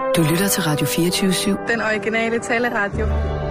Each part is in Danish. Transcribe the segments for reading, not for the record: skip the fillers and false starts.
Du lytter til Radio 24/7. Den originale taleradio.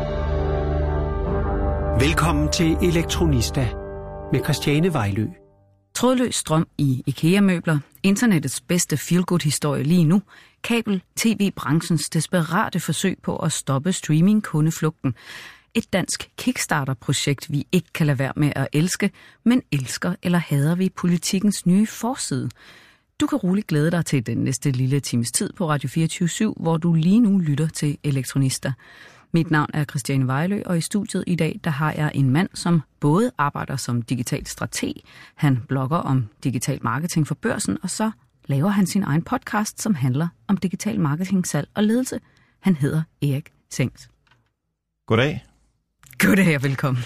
Velkommen til Elektronista med Christiane Vejlø. Trådløs strøm i IKEA-møbler, internettets bedste feel-good-historie lige nu, kabel-tv-branchens desperate forsøg på at stoppe streaming-kundeflugten, et dansk Kickstarter-projekt, vi ikke kan lade være med at elske, men elsker eller hader vi politikens nye forside. Du kan roligt glæde dig til den næste lille times tid på Radio 24/7, hvor du lige nu lytter til Elektronista. Mit navn er Christiane Vejlø, og i studiet i dag, der har jeg en mand, som både arbejder som digital strateg, han blogger om digital marketing for Børsen, og så laver han sin egen podcast, som handler om digital marketing, salg og ledelse. Han hedder Erik Sengs. Goddag. Goddag og velkommen.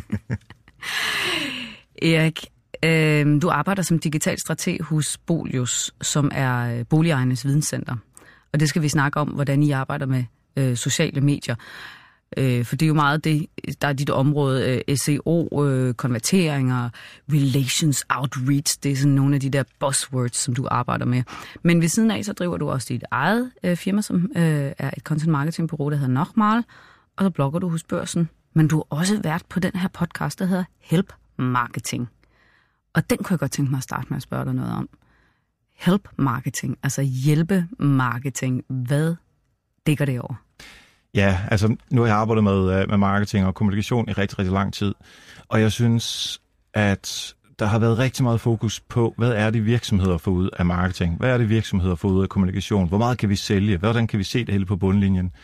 Erik, du arbejder som digital strateg hos Bolius, som er Boligejernes Videnscenter. Og det skal vi snakke om, hvordan I arbejder med sociale medier. For det er jo meget det, der er dit område, SEO, konverteringer, relations, outreach, det er sådan nogle af de der buzzwords, som du arbejder med. Men ved siden af, så driver du også dit eget firma, som er et content marketing bureau, der hedder Nochmal, og så blogger du hos Børsen. Men du har også været på den her podcast, der hedder Help Marketing. Og den kunne jeg godt tænke mig at starte med at spørge dig noget om. Help Marketing, altså hjælpe marketing, hvad dækker det over? Ja, altså nu har jeg arbejdet med marketing og kommunikation i rigtig, rigtig lang tid. Og jeg synes, at der har været rigtig meget fokus på, hvad er det virksomheder får ud af marketing? Hvad er det virksomheder får ud af kommunikation? Hvor meget kan vi sælge? Hvordan kan vi se det hele på bundlinjen?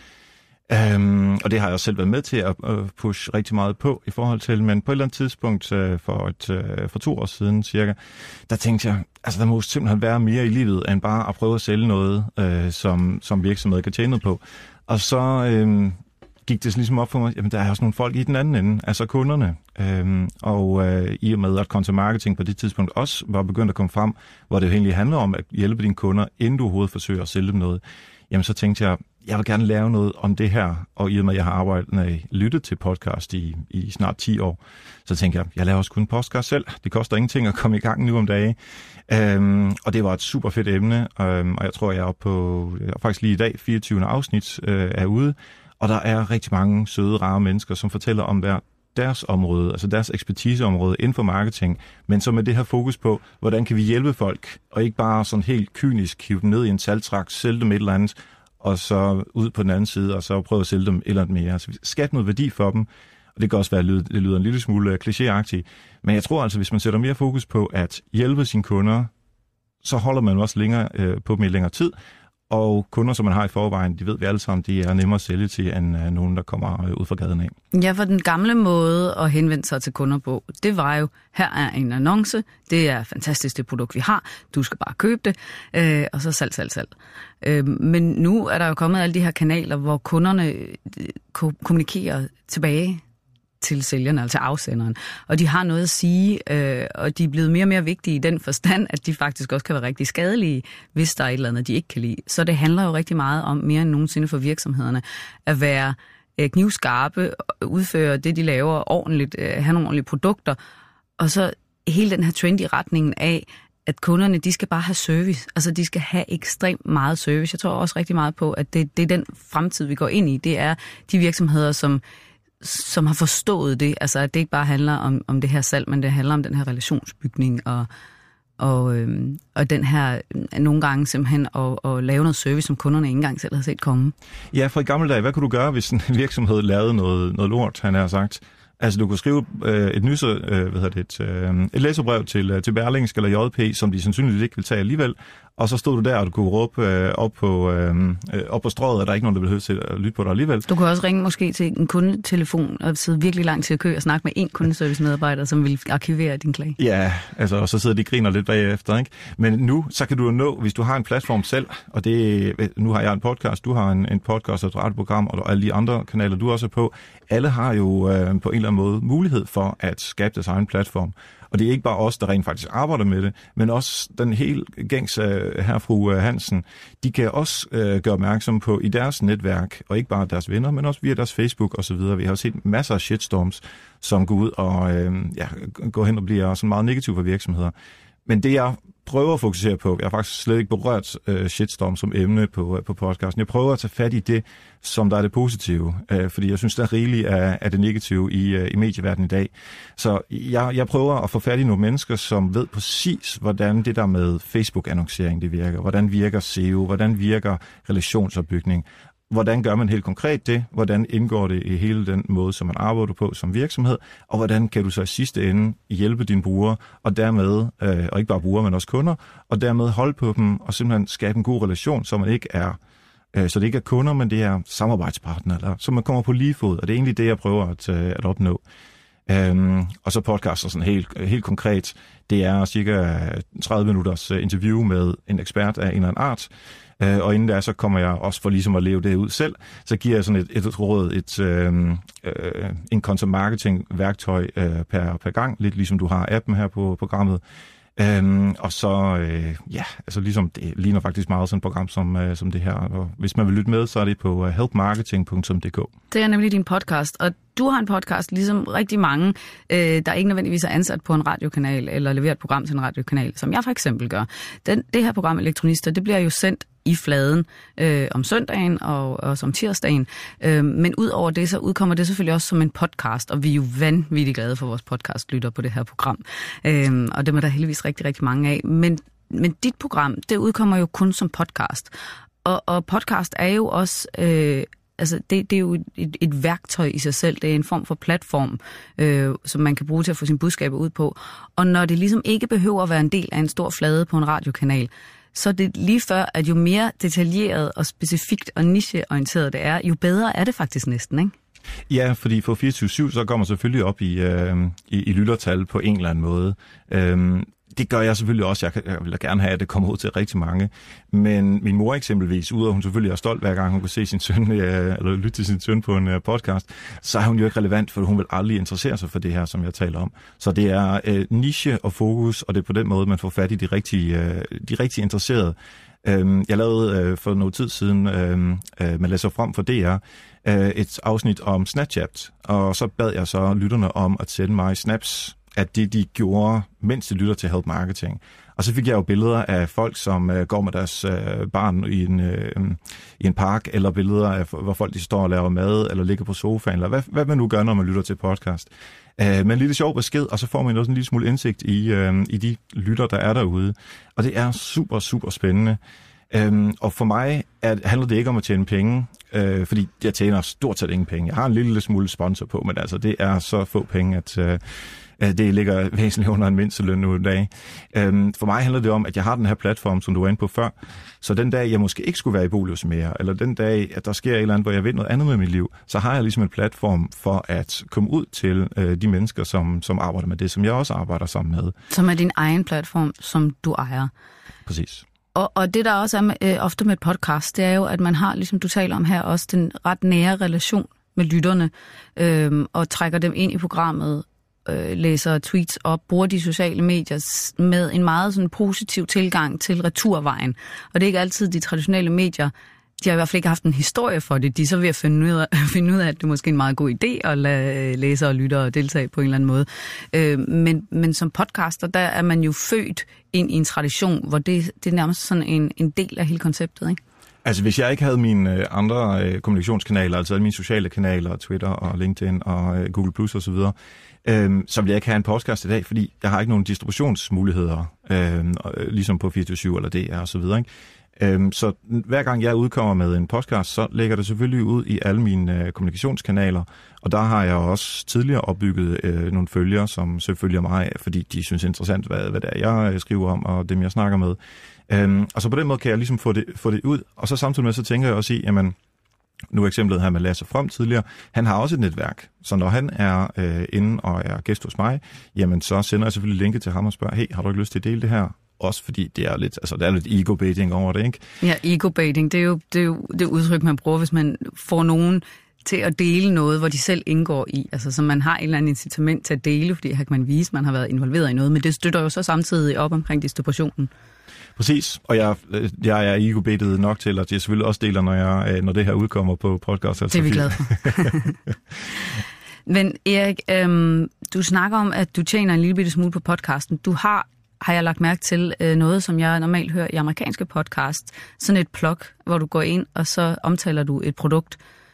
Og det har jeg også selv været med til at pushe rigtig meget på i forhold til, men på et eller andet tidspunkt for 2 år siden cirka, der tænkte jeg, altså der må simpelthen være mere i livet, end bare at prøve at sælge noget, som virksomheder kan tjene på. Og så gik det ligesom op for mig, jamen der er også nogle folk i den anden ende, altså kunderne. I og med, at content marketing på det tidspunkt også var begyndt at komme frem, hvor det jo egentlig handler om at hjælpe dine kunder, inden du overhovedet forsøger at sælge dem noget, jamen så tænkte jeg vil gerne lave noget om det her, og i og med, at jeg har lyttet til podcast i snart 10 år, så tænkte jeg laver også kun podcast selv. Det koster ingenting at komme i gang nu om dagen. Og det var et super fedt emne, og jeg tror, jeg er oppe på, faktisk lige i dag, 24. afsnit er ude, og der er rigtig mange søde, rare mennesker, som fortæller om deres område, altså deres ekspertiseområde inden for marketing, men så med det her fokus på, hvordan kan vi hjælpe folk, og ikke bare sådan helt kynisk hive dem ned i en salgstrakt, sælge dem et eller andet, og så ud på den anden side, og så prøve at sælge dem et eller andet mere. Altså skabe noget værdi for dem, og det kan også være, det lyder en lille smule klichéagtigt, men jeg tror altså, hvis man sætter mere fokus på at hjælpe sine kunder, så holder man også længere på dem i længere tid, og kunder, som man har i forvejen, de ved vi alle sammen, de er nemmere at sælge til, end nogen, der kommer ud fra gaden af. Ja, for den gamle måde at henvende sig til kunder på, det var jo, her er en annonce, det er fantastisk det produkt, vi har, du skal bare købe det, og så salg. Men nu er der jo kommet alle de her kanaler, hvor kunderne kommunikerer tilbage til sælgerne, altså afsenderen. Og de har noget at sige, og de er blevet mere og mere vigtige i den forstand, at de faktisk også kan være rigtig skadelige, hvis der er et eller andet, de ikke kan lide. Så det handler jo rigtig meget om, mere end nogensinde for virksomhederne, at være knivskarpe, udføre det, de laver ordentligt, have nogle ordentlige produkter, og så hele den her trend i retningen af, at kunderne, de skal bare have service. Altså, de skal have ekstremt meget service. Jeg tror også rigtig meget på, at det er den fremtid, vi går ind i. Det er de virksomheder, som har forstået det, altså at det ikke bare handler om det her salg, men det handler om den her relationsbygning og den her nogle gange simpelthen at lave noget service, som kunderne ikke engang selv har set komme. Ja, for i gamle dage, hvad kunne du gøre, hvis en virksomhed lavede noget lort, han har sagt? Altså, du kunne skrive et læserbrev til Berlingske eller JP, som de sandsynligvis ikke vil tage alligevel, og så stod du der, og du kunne råbe op på strøget, og der er ikke nogen, der vil høre til at lytte på dig alligevel. Du kunne også ringe måske til en kundetelefon og sidde virkelig langt til at kø og snakke med en kundeservice-medarbejder, som vil arkivere din klage. Ja, altså, og så sidder de og griner lidt bagefter, ikke? Men nu, så kan du nå, hvis du har en platform selv, og nu har jeg en podcast, du har en podcast og et radioprogram, og alle de andre kanaler, du også er på, alle har jo på en eller anden måde mulighed for at skabe deres egen platform. Og det er ikke bare os, der rent faktisk arbejder med det, men også den helt gængse herfru Hansen. De kan også gøre opmærksom på i deres netværk, og ikke bare deres venner, men også via deres Facebook osv. Vi har set masser af shitstorms, som går ud og går hen og bliver sådan meget negative for virksomheder. Men det jeg prøver at fokusere på, jeg har faktisk slet ikke berørt shitstorm som emne på podcasten. Jeg prøver at tage fat i det, som der er det positive, fordi jeg synes, der er rigeligt af det negative i medieverdenen i dag. Så jeg prøver at få fat i nogle mennesker, som ved præcis, hvordan det der med Facebook-annoncering det virker, hvordan virker SEO, hvordan virker relationsopbygning, hvordan gør man helt konkret det, hvordan indgår det i hele den måde, som man arbejder på som virksomhed, og hvordan kan du så i sidste ende hjælpe dine brugere, og dermed, og ikke bare brugere, men også kunder, og dermed holde på dem, og simpelthen skabe en god relation, så man ikke er så det ikke er kunder, men det er samarbejdspartnere, eller så man kommer på lige fod, og det er egentlig det, jeg prøver at opnå. Og så podcaster sådan helt konkret, det er cirka 30 minutters interview med en ekspert af en eller anden art, og inden der så kommer jeg også for ligesom at leve det ud selv, så giver jeg sådan et råd, en content marketing værktøj per gang, lidt ligesom du har appen her på programmet. Og så, altså ligesom det ligner faktisk meget sådan et program som det her. Og hvis man vil lytte med, så er det på helpmarketing.dk. Det er nemlig din podcast, og du har en podcast, ligesom rigtig mange, der ikke nødvendigvis er ansat på en radiokanal, eller leverer et program til en radiokanal, som jeg for eksempel gør. Det her program, Elektronister, det bliver jo sendt i fladen om søndagen og som tirsdagen. Men ud over det, så udkommer det selvfølgelig også som en podcast, og vi er jo vanvittigt glade for vores podcastlytter på det her program. Og det er der heldigvis rigtig, rigtig mange af. Men dit program, det udkommer jo kun som podcast. Og podcast er jo også... Altså, det er jo et værktøj i sig selv. Det er en form for platform, som man kan bruge til at få sine budskaber ud på. Og når det ligesom ikke behøver at være en del af en stor flade på en radiokanal, så det lige før, at jo mere detaljeret og specifikt og nicheorienteret det er, jo bedre er det faktisk næsten, ikke? Ja, fordi for 24/7, så kommer selvfølgelig op i lyttertal på en eller anden måde. Det gør jeg selvfølgelig også. Jeg vil gerne have, at det kommer ud til rigtig mange. Men min mor eksempelvis, udover hun selvfølgelig er stolt hver gang, hun kan se sin søn, eller lytte til sin søn på en podcast, så er hun jo ikke relevant, for hun vil aldrig interessere sig for det her, som jeg taler om. Så det er niche og fokus, og det er på den måde, man får fat i de rigtig interesserede. Jeg lavede for noget tid siden, man læser frem for DR, et afsnit om Snapchat, og så bad jeg så lytterne om at sende mig snaps at det, de gjorde, mens de lytter til Help Marketing. Og så fik jeg jo billeder af folk, som går med deres barn i en park, eller billeder af, hvor folk de står og laver mad, eller ligger på sofaen, eller hvad man nu gør, når man lytter til podcast. Men en lille sjov besked, og så får man også en lille smule indsigt i de lytter, der er derude. Og det er super, super spændende. Og for mig handler det ikke om at tjene penge, fordi jeg tjener stort set ingen penge. Jeg har en lille smule sponsor på, men altså det er så få penge, at det ligger væsentligt under en mindsteløn nu i dag. For mig handler det om, at jeg har den her platform, som du var inde på før, så den dag, jeg måske ikke skulle være i Bolius mere, eller den dag, at der sker et eller andet, hvor jeg ved noget andet med mit liv, så har jeg ligesom en platform for at komme ud til de mennesker, som arbejder med det, som jeg også arbejder sammen med. Som er din egen platform, som du ejer. Præcis. Og det, der også er ofte med et podcast, det er jo, at man har, ligesom du taler om her, også den ret nære relation med lytterne, og trækker dem ind i programmet, læser tweets op, bruger de sociale medier med en meget sådan positiv tilgang til returvejen. Og det er ikke altid de traditionelle medier, de har i hvert fald ikke haft en historie for det. De er så ved at finde ud af, at det er måske en meget god idé at lade læsere og lyttere og deltage på en eller anden måde. Men som podcaster, der er man jo født ind i en tradition, hvor det er nærmest sådan en del af hele konceptet, ikke? Altså, hvis jeg ikke havde mine andre kommunikationskanaler, altså mine sociale kanaler, Twitter og LinkedIn og Google Plus osv., så ville jeg ikke have en podcast i dag, fordi jeg har ikke nogen distributionsmuligheder, ligesom på 24/7 eller DR og så videre, ikke? Så hver gang jeg udkommer med en podcast, så lægger det selvfølgelig ud i alle mine kommunikationskanaler, og der har jeg også tidligere opbygget nogle følgere, som så følger mig, fordi de synes det er interessant, hvad det er, jeg skriver om, og dem jeg snakker med. Og så på den måde kan jeg ligesom få det ud, og så samtidig med, så tænker jeg også i, jamen, nu eksemplet her med Lasse From tidligere, han har også et netværk, så når han er inde og er gæst hos mig, jamen så sender jeg selvfølgelig linket til ham og spørger, hey, har du ikke lyst til at dele det her? Også fordi det er lidt, altså der er lidt ego-baiting over det, ikke? Ja, ego-baiting, det er jo det udtryk, man bruger, hvis man får nogen til at dele noget, hvor de selv indgår i. Altså, så man har en eller anden incitament til at dele, fordi her kan man vise, at man har været involveret i noget, men det støtter jo så samtidig op omkring distributionen. Præcis, og jeg er ego-baitet nok til, at jeg selvfølgelig også deler, når det her udkommer på podcast. Det er vi glade for. Men Erik, du snakker om, at du tjener en lille bitte smule på podcasten. Du har har jeg lagt mærke til noget, som jeg normalt hører i amerikanske podcast. Sådan et plug, hvor du går ind, og så omtaler du et produkt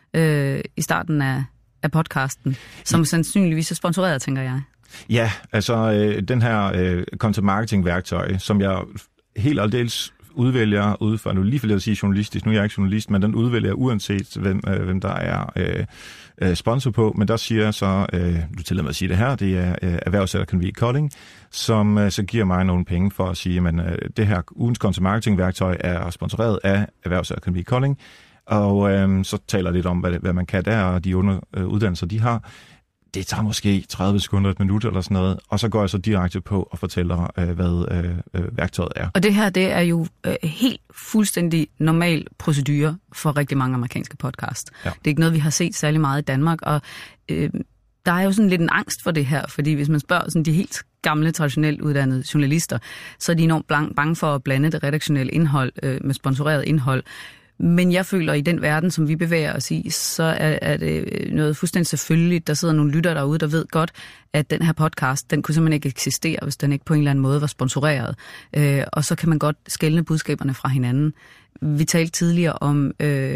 i starten af podcasten, som sandsynligvis er sponsoreret, tænker jeg. Ja, altså den her content marketing værktøj, som jeg helt aldeles udvælger ud fra, nu lige for lidt at sige journalistisk, nu er jeg ikke journalist, men den udvælger uanset hvem der er sponsor på, men der siger så, du tillader mig at sige det her, det er Erhvervsakademi Kolding, som så giver mig nogle penge for at sige, at det her ugens content marketing værktøj er sponsoreret af Erhvervsakademi Kolding, og så taler lidt om, hvad man kan der, og de uddannelser, de har. Det tager måske 30 sekunder, et minut eller sådan noget, og så går jeg så direkte på og fortæller, hvad værktøjet er. Og det her, det er jo helt fuldstændig normal procedure for rigtig mange amerikanske podcast. Ja. Det er ikke noget, vi har set særlig meget i Danmark, og der er jo sådan lidt en angst for det her, fordi hvis man spørger sådan de helt gamle, traditionelt uddannede journalister, så er de enormt bange for at blande det redaktionelle indhold med sponsoreret indhold. Men jeg føler, at i den verden, som vi bevæger os i, så er det noget fuldstændig selvfølgeligt. Der sidder nogle lyttere derude, der ved godt, at den her podcast, den kunne simpelthen ikke eksistere, hvis den ikke på en eller anden måde var sponsoreret. Og så kan man godt skelne budskaberne fra hinanden. Vi talte tidligere om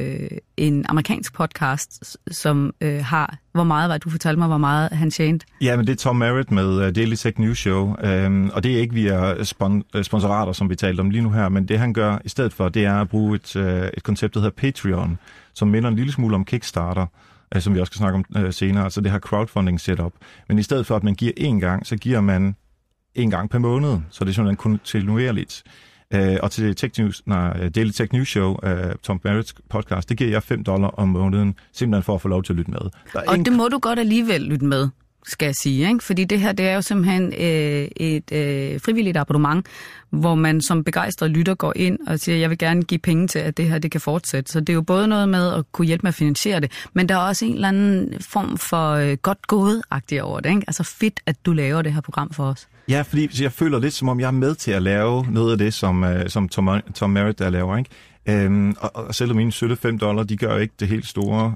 en amerikansk podcast, som har... Du fortalte mig, hvor meget han tjente. Ja, men det er Tom Merritt med Daily Tech News Show, og det er ikke via sponsorater, som vi talte om lige nu her, men det han gør i stedet for, det er at bruge et koncept, der hedder Patreon, som minder en lille smule om Kickstarter, som vi også skal snakke om senere, altså det her crowdfunding setup. Men i stedet for, at man giver én gang, så giver man én gang per måned, så det er sådan kontinuerligt. Og til Daily Tech News Show, Tom Merritt's podcast, det giver jeg $5 om måneden, simpelthen for at få lov til at lytte med. Og det må du godt alligevel lytte med, skal jeg sige, ikke? Fordi det her, det er jo simpelthen et frivilligt abonnement, hvor man som begejstret lytter går ind og siger, jeg vil gerne give penge til, at det her det kan fortsætte. Så det er jo både noget med at kunne hjælpe med at finansiere det, men der er også en eller anden form for godt gået-agtigt over det, ikke? Altså fedt, at du laver det her program for os. Ja, fordi jeg føler lidt, som om jeg er med til at lave noget af det, som Tom Merritt der laver, ikke? Og selvom mine sølle $5, de gør jo ikke det helt store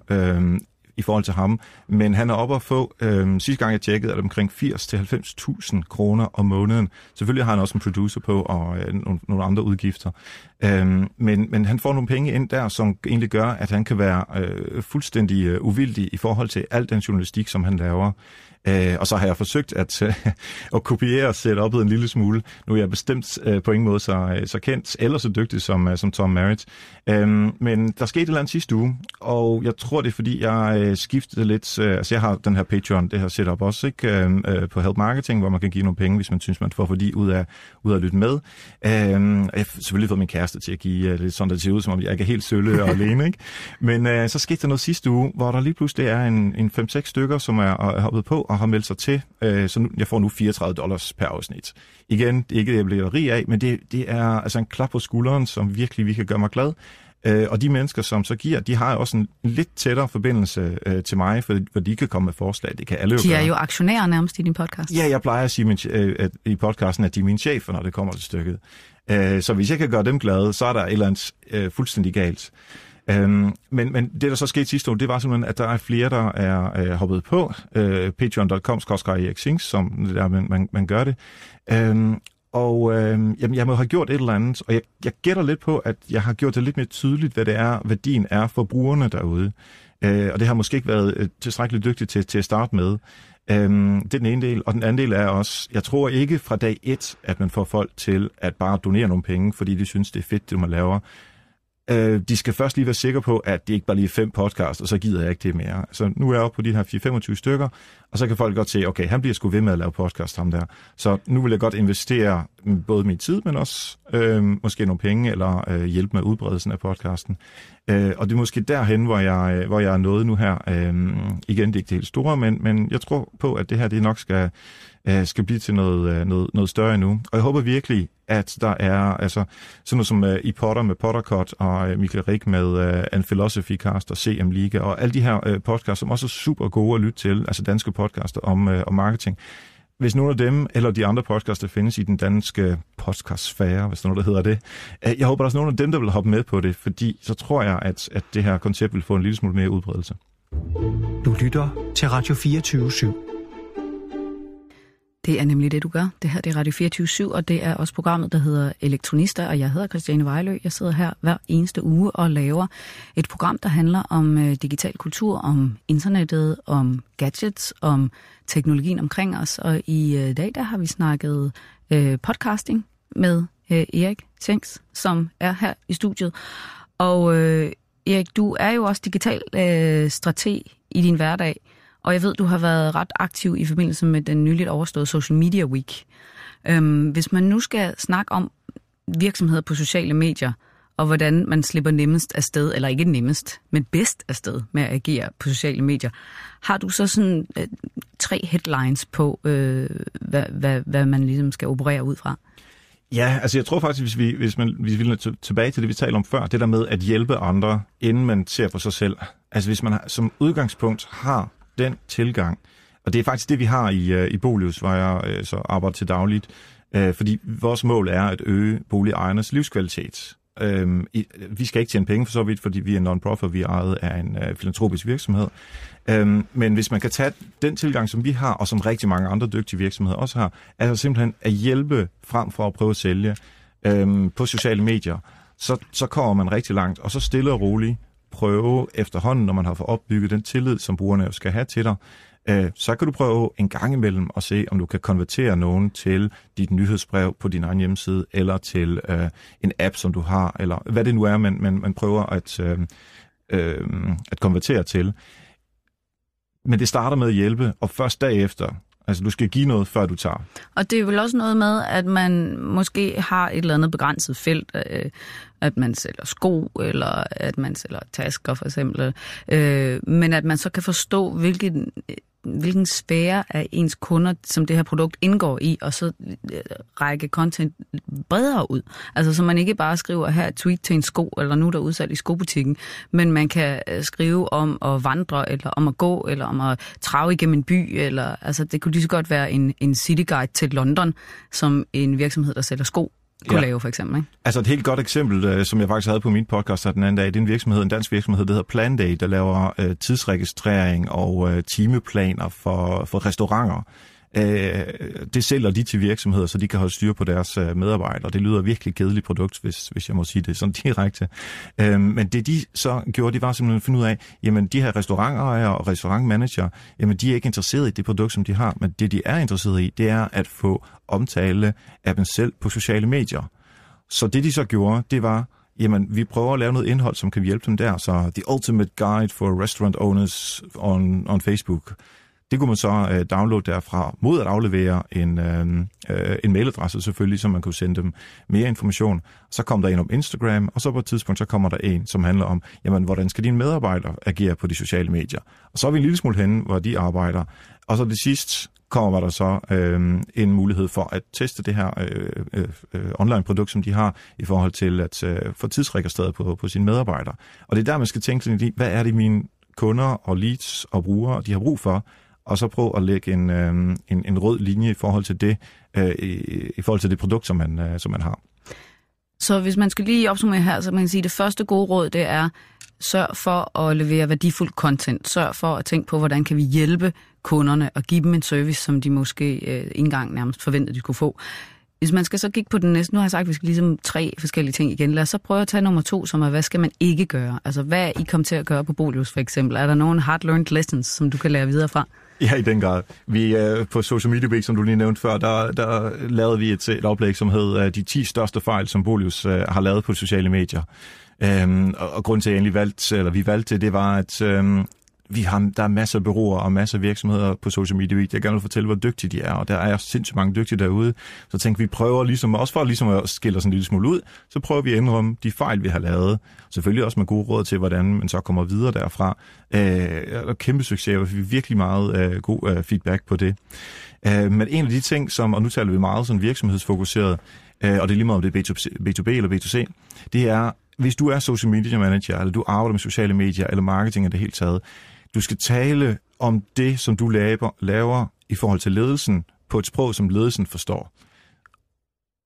i forhold til ham, men han er oppe at få, sidste gang jeg tjekkede, er det omkring 80.000-90.000 kroner om måneden. Selvfølgelig har han også en producer på og nogle andre udgifter. Men han får nogle penge ind der, som egentlig gør, at han kan være fuldstændig uvildig i forhold til al den journalistik, som han laver. Og så har jeg forsøgt at kopiere setup'et en lille smule. Nu er jeg bestemt på ingen måde så kendt eller så dygtig som Tom Merritt. Men der skete et eller andet sidste uge, og jeg tror, det er fordi, jeg skiftede lidt. Altså jeg har den her Patreon, det her setup også, ikke? På Help Marketing, hvor man kan give nogle penge, hvis man synes, man får værdi ud af at lytte med. Jeg har selvfølgelig fået min kæreste til at give lidt sådan, der ser ud, som om jeg ikke er helt sølle og alene, ikke? Men så skete der noget sidste uge, hvor der lige pludselig er en 5-6 stykker, som er hoppet på og har meldt sig til. Så nu, jeg får nu $34 per afsnit. Igen, det er ikke det, jeg bliver rig af, men det er altså en klap på skulderen, som virkelig kan gøre mig glad. Og de mennesker, som så giver, de har også en lidt tættere forbindelse til mig, for de kan komme med forslag. Det kan alle jo gøre. De er jo aktionærer nærmest i din podcast. Ja, jeg plejer at sige i podcasten, at de er mine chefer, når det kommer til stykket. Så hvis jeg kan gøre dem glade, så er der et eller andet fuldstændig galt. Men det, der så skete sidste år, det var simpelthen, at der er flere, der er hoppet på patreon.com/ErikSings, som der man gør det. Jamen, jeg må have gjort et eller andet, og jeg gætter lidt på, at jeg har gjort det lidt mere tydeligt, hvad det er, værdien er for brugerne derude. Og det har måske ikke været tilstrækkeligt dygtigt til at starte med. Det er den ene del, og den anden del er også, jeg tror ikke fra dag 1, at man får folk til at bare donere nogle penge, fordi de synes, det er fedt, det man laver. De skal først lige være sikre på, at det ikke bare lige er 5 podcasts, og så gider jeg ikke det mere. Så nu er jeg oppe på de her 4-25 stykker, og så kan folk godt se, okay, han bliver sgu ved med at lave podcast, ham der. Så nu vil jeg godt investere både min tid, men også måske nogle penge, eller hjælpe med udbredelsen af podcasten. Og det er måske derhen, hvor jeg er nået nu her. Igen, det er ikke det helt store, men jeg tror på, at det her det nok skal blive til noget større endnu. Og jeg håber virkelig, at der er altså sådan noget som i Potter med Pottercut og Michael Rik med An Philosophy Cast og CM Liga og alle de her podcasts, som også er super gode at lytte til, altså danske podcaster om marketing. Hvis nogle af dem, eller de andre podcasts, der findes i den danske podcastsfære, hvis der er noget, der hedder det, jeg håber, der er nogle af dem, der vil hoppe med på det, fordi så tror jeg, at det her koncept vil få en lille smule mere udbredelse. Du lytter til Radio 24/7. Det er nemlig det, du gør. Det her det er Radio 24/7, og det er også programmet, der hedder Elektronista, og jeg hedder Christiane Vejlø. Jeg sidder her hver eneste uge og laver et program, der handler om digital kultur, om internettet, om gadgets, om teknologien omkring os. Og i dag, der har vi snakket podcasting med Erik Schenks, som er her i studiet. Og Erik, du er jo også digital strateg i din hverdag. Og jeg ved, du har været ret aktiv i forbindelse med den nyligt overståede Social Media Week. Hvis man nu skal snakke om virksomheder på sociale medier, og hvordan man slipper nemmest afsted, eller ikke nemmest, men bedst afsted med at agere på sociale medier, har du så sådan 3 headlines på, hvad man ligesom skal operere ud fra? Ja, altså jeg tror faktisk, hvis vi vil tilbage til det, vi talte om før, det der med at hjælpe andre, inden man ser på sig selv. Altså hvis man som udgangspunkt har den tilgang, og det er faktisk det, vi har i Bolius, hvor jeg så arbejder til dagligt, fordi vores mål er at øge boligejernes livskvalitet. Vi skal ikke tjene penge for så vidt, fordi vi er non-profit, vi er ejet af en filantropisk virksomhed. Men hvis man kan tage den tilgang, som vi har, og som rigtig mange andre dygtige virksomheder også har, altså simpelthen at hjælpe frem for at prøve at sælge på sociale medier, så kommer man rigtig langt, og så stille og roligt prøve efterhånden, når man har fået opbygget den tillid, som brugerne skal have til dig, så kan du prøve en gang imellem at se, om du kan konvertere nogen til dit nyhedsbrev på din egen hjemmeside, eller til en app, som du har, eller hvad det nu er, man prøver at konvertere til. Men det starter med at hjælpe, og først derefter, altså du skal give noget, før du tager. Og det er vel også noget med, at man måske har et eller andet begrænset felt, at man sælger sko, eller at man sælger tasker for eksempel, men at man så kan forstå, hvilken sfære af ens kunder, som det her produkt indgår i, og så række content bredere ud. Altså så man ikke bare skriver her et tweet til en sko, eller nu der er udsalg i skobutikken, men man kan skrive om at vandre, eller om at gå, eller om at trave igennem en by, eller altså det kunne lige så godt være en cityguide til London, som en virksomhed, der sælger sko, kunne lave for eksempel, ikke? Altså et helt godt eksempel, som jeg faktisk havde på min podcast den anden dag, det er en dansk virksomhed, der hedder Planday, der laver tidsregistrering og timeplaner for restauranter. Det sælger de til virksomheder, så de kan holde styr på deres medarbejdere. Det lyder virkelig kedeligt produkt, hvis jeg må sige det sådan direkte. Men det de så gjorde, det var simpelthen at finde ud af, jamen de her restaurantejere og restaurantmanager, jamen de er ikke interesseret i det produkt, som de har, men det de er interesseret i, det er at få omtale af dem selv på sociale medier. Så det de så gjorde, det var, jamen vi prøver at lave noget indhold, som kan hjælpe dem der. Så The Ultimate Guide for Restaurant Owners on Facebook. Det kunne man så downloade derfra, mod at aflevere en mailadresse selvfølgelig, så man kunne sende dem mere information. Så kom der en om Instagram, og så på et tidspunkt, så kommer der en, som handler om, jamen, hvordan skal dine medarbejdere agere på de sociale medier? Og så er vi en lille smule henne, hvor de arbejder. Og så det sidste kommer der så en mulighed for at teste det her online-produkt, som de har, i forhold til at få tidsregistreret på sine medarbejdere. Og det er der, man skal tænke sådan i, hvad er det mine kunder og leads og brugere, de har brug for, og så prøve at lægge en rød linje i forhold til det, i forhold til det produkt, som man har. Så hvis man skal lige opsummere her, så man kan sige, at det første gode råd, det er, sørg for at levere værdifuld content. Sørg for at tænke på, hvordan kan vi hjælpe kunderne og give dem en service, som de måske ikke engang nærmest forventede, de kunne få. Hvis man skal så kigge på den næste, nu har jeg sagt, at vi skal ligesom 3 forskellige ting igen. Lad os så prøve at tage nummer 2, som er, hvad skal man ikke gøre? Altså, hvad er I kommet til at gøre på Bolius for eksempel? Er der nogle hard-learned lessons, som du kan lære videre fra? Ja, i den grad. Vi på Social Media Week, som du lige nævnte før, der lavede vi et oplæg, som hed de 10 største fejl, som Bolius har lavet på sociale medier. Og grunden til, at vi valgte det, var, at der er masser af bureauer og masser af virksomheder på Social Media Week. Jeg gerne vil fortælle, hvor dygtige de er, og der er sindssygt mange dygtige derude. Så tænkte vi prøver ligesom, også for ligesom at skille os en lille smule ud, så prøver vi at ændre de fejl, vi har lavet. Selvfølgelig også med gode råd til, hvordan man så kommer videre derfra. Og kæmpe succes, og vi fik virkelig meget god feedback på det. Men en af de ting, og nu taler vi meget sådan virksomhedsfokuseret, og det er lige meget om det er B2B eller B2C, det er, hvis du er social media manager, eller du arbejder med sociale medier, eller marketing i det hele taget, du skal tale om det, som du laver i forhold til ledelsen, på et sprog, som ledelsen forstår.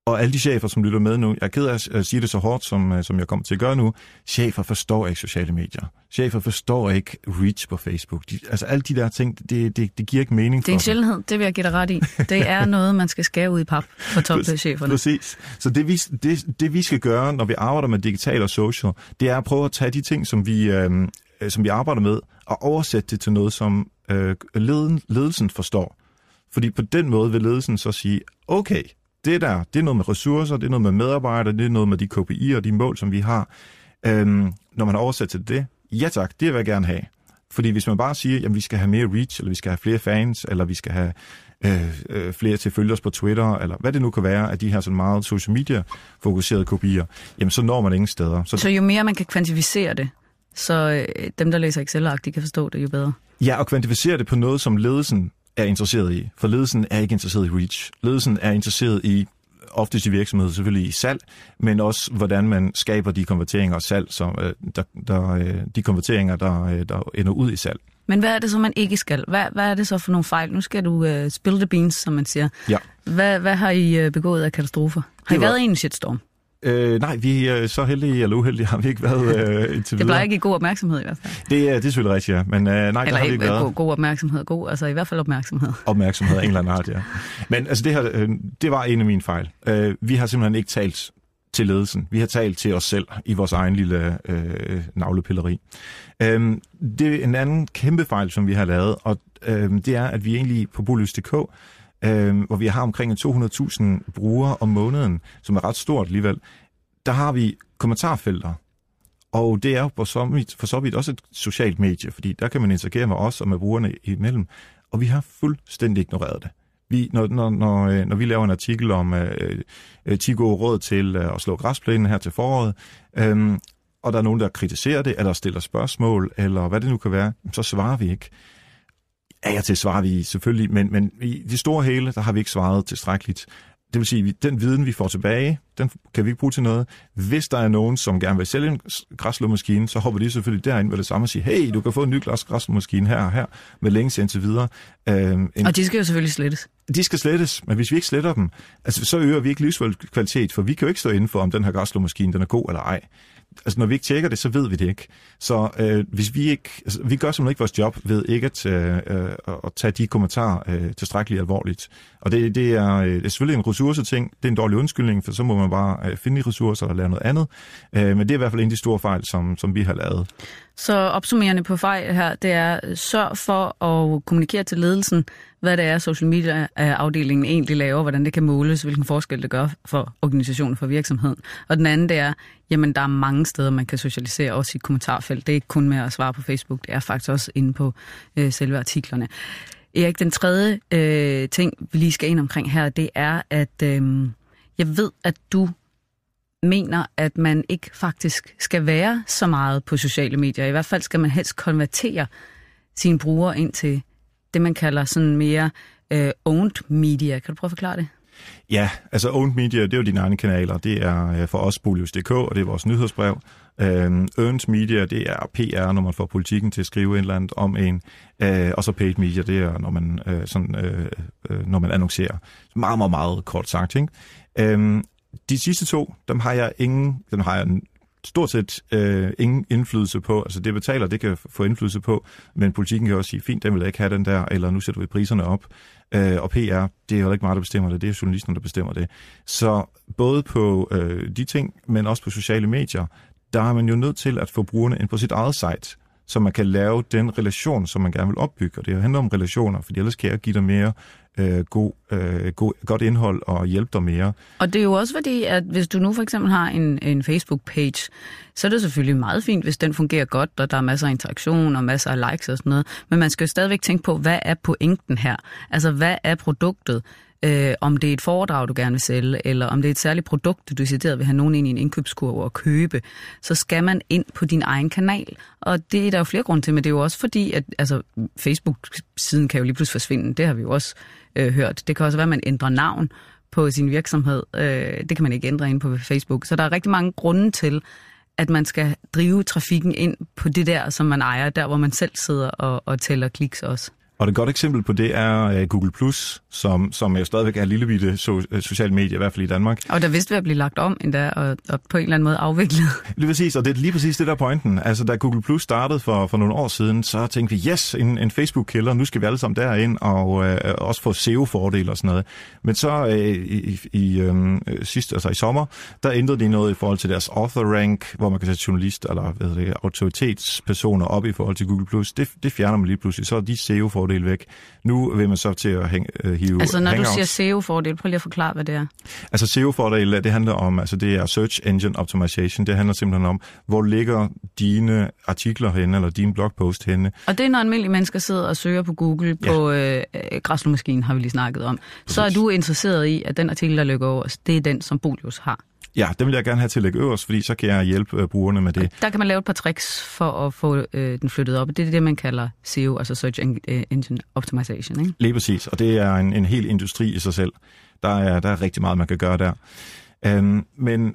Og alle de chefer, som lytter med nu, jeg er ked af at sige det så hårdt, som jeg kommer til at gøre nu, chefer forstår ikke sociale medier. Chefer forstår ikke reach på Facebook. Altså alle de der ting, det giver ikke mening for Det er en sjældenhed, det vil jeg give dig ret i. Det er noget, man skal skære ud i pap for toppcheferne. Præcis. Så det vi skal gøre, når vi arbejder med digital og social, det er at prøve at tage de ting, som vi arbejder med, og oversætte det til noget, som ledelsen forstår. Fordi på den måde vil ledelsen så sige, okay, det er noget med ressourcer, det er noget med medarbejdere, det er noget med de KPI'er og de mål, som vi har. Når man oversætter til det, ja tak, det vil jeg gerne have. Fordi hvis man bare siger, at vi skal have mere reach, eller vi skal have flere fans, eller vi skal have flere til følgers på Twitter, eller hvad det nu kan være, af de her sådan meget social media fokuserede kopier, jamen så når man ingen steder. Så jo mere man kan kvantificere det, så dem, der læser Excel-ark, de kan forstå det jo bedre. Ja, og kvantificere det på noget, som ledelsen er interesseret i. For ledelsen er ikke interesseret i reach. Ledelsen er interesseret i, oftest i virksomheder selvfølgelig i salg, men også hvordan man skaber de konverteringer og salg, de konverteringer, der ender ud i salg. Men hvad er det så, man ikke skal? Hvad er det så for nogle fejl? Nu skal du spill the beans, som man siger. Ja. Hvad har I begået af katastrofer? Har I været i en shitstorm? Nej, vi er så heldige eller uheldige, har vi ikke været indtil videre. Det plejer ikke god opmærksomhed i hvert fald. Det er selvfølgelig rigtigt, ja. Men nej, eller der har vi ikke været. God opmærksomhed. Altså i hvert fald opmærksomhed. Opmærksomhed af en eller anden art, ja. Men altså det var en af mine fejl. Vi har simpelthen ikke talt til ledelsen. Vi har talt til os selv i vores egen lille navlepilleri. Det er en anden kæmpe fejl, som vi har lavet, og det er, at vi egentlig på Bolys.dk, hvor vi har omkring 200.000 brugere om måneden, som er ret stort alligevel, der har vi kommentarfelter. Og det er for så vidt også et socialt medie, fordi der kan man interagere med os og med brugerne imellem. Og vi har fuldstændig ignoreret det. Når vi laver en artikel om 10 gode råd til at slå græsplænen her til foråret, og der er nogen, der kritiserer det, eller stiller spørgsmål, eller hvad det nu kan være, så svarer vi ikke. Ja, til svarer vi selvfølgelig, men i det store hele, der har vi ikke svaret tilstrækkeligt. Det vil sige, at den viden, vi får tilbage, den kan vi ikke bruge til noget. Hvis der er nogen, som gerne vil sælge en græsslåmaskine, så hopper de selvfølgelig derind med det samme og siger, hey, du kan få en ny græsslåmaskine her og her, med links indtil videre. Og de skal jo selvfølgelig slettes. De skal slettes, men hvis vi ikke sletter dem, altså, så øger vi ikke livskvalitet, for vi kan jo ikke stå inden for, om den her græsslåmaskine, den er god eller ej. Altså, når vi ikke tjekker det, så ved vi det ikke. Så hvis vi ikke... Altså, vi gør simpelthen ikke vores job ved ikke at tage de kommentarer tilstrækkeligt alvorligt. Og det er selvfølgelig en ressourceting. Det er en dårlig undskyldning, for så må man bare finde de ressourcer og lave noget andet. Men det er i hvert fald en af de store fejl, som vi har lavet. Så opsummerende på fejl her, det er sørg for at kommunikere til ledelsen, hvad det er, social media-afdelingen egentlig laver, hvordan det kan måles, hvilken forskel det gør for organisationen, for virksomheden. Og den anden, det er, jamen der er mange steder, man kan socialisere også i kommentarfelt. Det er ikke kun med at svare på Facebook, det er faktisk også inde på selve artiklerne. Erik, den tredje ting, vi lige skal ind omkring her, det er, at jeg ved, at du mener, at man ikke faktisk skal være så meget på sociale medier. I hvert fald skal man helst konvertere sine brugere ind til det, man kalder sådan mere owned media. Kan du prøve at forklare det? Ja, altså owned media, det er jo dine egne kanaler. Det er for os Bolys.dk, og det er vores nyhedsbrev. Earned media, det er PR, når man får politikken til at skrive et eller andet om en. Og så paid media, det er, når man annoncerer. Meget, meget, meget kort sagt, ikke? De sidste to, dem har jeg stort set ingen indflydelse på. Altså det betaler, det kan få indflydelse på, men politikken kan også sige, fint, den vil jeg ikke have den der, eller nu sætter vi priserne op. Og PR, det er jo ikke mig, der bestemmer det, det er journalisten, der bestemmer det. Så både på de ting, men også på sociale medier, der er man jo nødt til at få brugerne ind på sit eget site, så man kan lave den relation, som man gerne vil opbygge. Og det handler om relationer, for ellers kan jeg give dig mere godt indhold og hjælpe dig mere. Og det er jo også fordi, at hvis du nu for eksempel har en Facebook-page, så er det selvfølgelig meget fint, hvis den fungerer godt, og der er masser af interaktion og masser af likes og sådan noget. Men man skal jo stadigvæk tænke på, hvad er pointen her? Altså, hvad er produktet? Om det er et foredrag, du gerne vil sælge, eller om det er et særligt produkt, du decideret vil have nogen ind i en indkøbskurve og købe, så skal man ind på din egen kanal. Og det er der jo flere grunde til, men det er jo også fordi, at altså, Facebook-siden kan jo lige pludselig forsvinde. Det har vi jo også hørt. Det kan også være, at man ændrer navn på sin virksomhed. Det kan man ikke ændre ind på Facebook. Så der er rigtig mange grunde til, at man skal drive trafikken ind på det der, som man ejer, der hvor man selv sidder og tæller kliks også. Og et godt eksempel på det er Google+, som jo stadigvæk er et lille bitte socialt medie, i hvert fald i Danmark. Og der vist ved at blive lagt om endda, og på en eller anden måde afviklet. Lige præcis, og det er lige præcis det der pointen. Altså, da Google+ startede for nogle år siden, så tænkte vi, yes, en Facebook-kælder, nu skal vi alle sammen derind, og også få SEO-fordele og sådan noget. Men så i sommer, der ændrede de noget i forhold til deres author rank, hvor man kan sætte journalister eller autoritetspersoner op i forhold til Google+. Det fjerner man lige pludselig, så er de SEO-fordele væk. Nu vil man så til at hive Altså når hangouts. du siger SEO-fordel, prøv lige at forklare, hvad det er. Altså SEO-fordel, det handler om, altså det er Search Engine Optimization. Det handler simpelthen om, hvor ligger dine artikler henne, eller dine blogpost henne. Og det er, når almindelige mennesker sidder og søger på Google på græsslåmaskinen, har vi lige snakket om. Præcis. Så er du interesseret i, at den artikel, der ligger øverst, det er den, som Bolius har. Ja, den vil jeg gerne have til at lægge øverst, fordi så kan jeg hjælpe brugerne med det. Der kan man lave et par tricks for at få den flyttet op. Det er det, man kalder SEO, altså Search Engine Optimization, ikke? Lige præcis, og det er en hel industri i sig selv. Der er rigtig meget, man kan gøre der. Men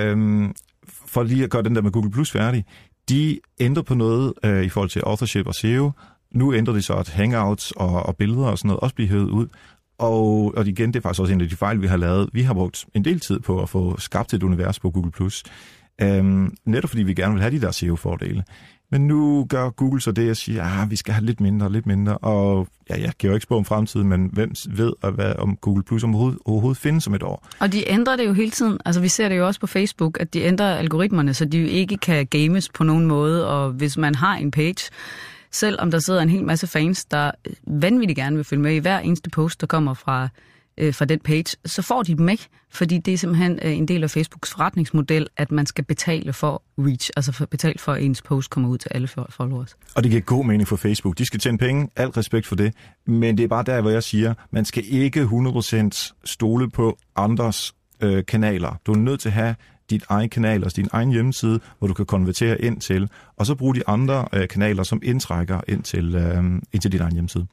for lige at gøre den der med Google+ færdig, de ændrer på noget i forhold til authorship og SEO. Nu ændrer de så, at hangouts og billeder og sådan noget også bliver hævet ud. Og igen, det er faktisk også en af de fejl, vi har lavet. Vi har brugt en del tid på at få skabt et univers på Google+. Netop fordi vi gerne vil have de der SEO-fordele. Men nu gør Google så det, at siger, vi skal have lidt mindre. Og jeg kan jo ikke spå om fremtiden, men hvem ved, om Google+ overhovedet findes om et år. Og de ændrer det jo hele tiden. Altså vi ser det jo også på Facebook, at de ændrer algoritmerne, så de jo ikke kan games på nogen måde. Og hvis man har en page, selv om der sidder en hel masse fans, der vanvittigt gerne vil følge med i hver eneste post, der kommer fra den page, så får de dem ikke, fordi det er simpelthen en del af Facebooks forretningsmodel, at man skal betale for reach, altså betale for, at ens post kommer ud til alle followers. Og det giver god mening for Facebook. De skal tjene penge, alt respekt for det, men det er bare der, hvor jeg siger, man skal ikke 100% stole på andres kanaler. Du er nødt til at have dit egen kanal, altså din egen hjemmeside, hvor du kan konvertere ind til, og så bruge de andre kanaler som indtrækker ind til din egen hjemmeside.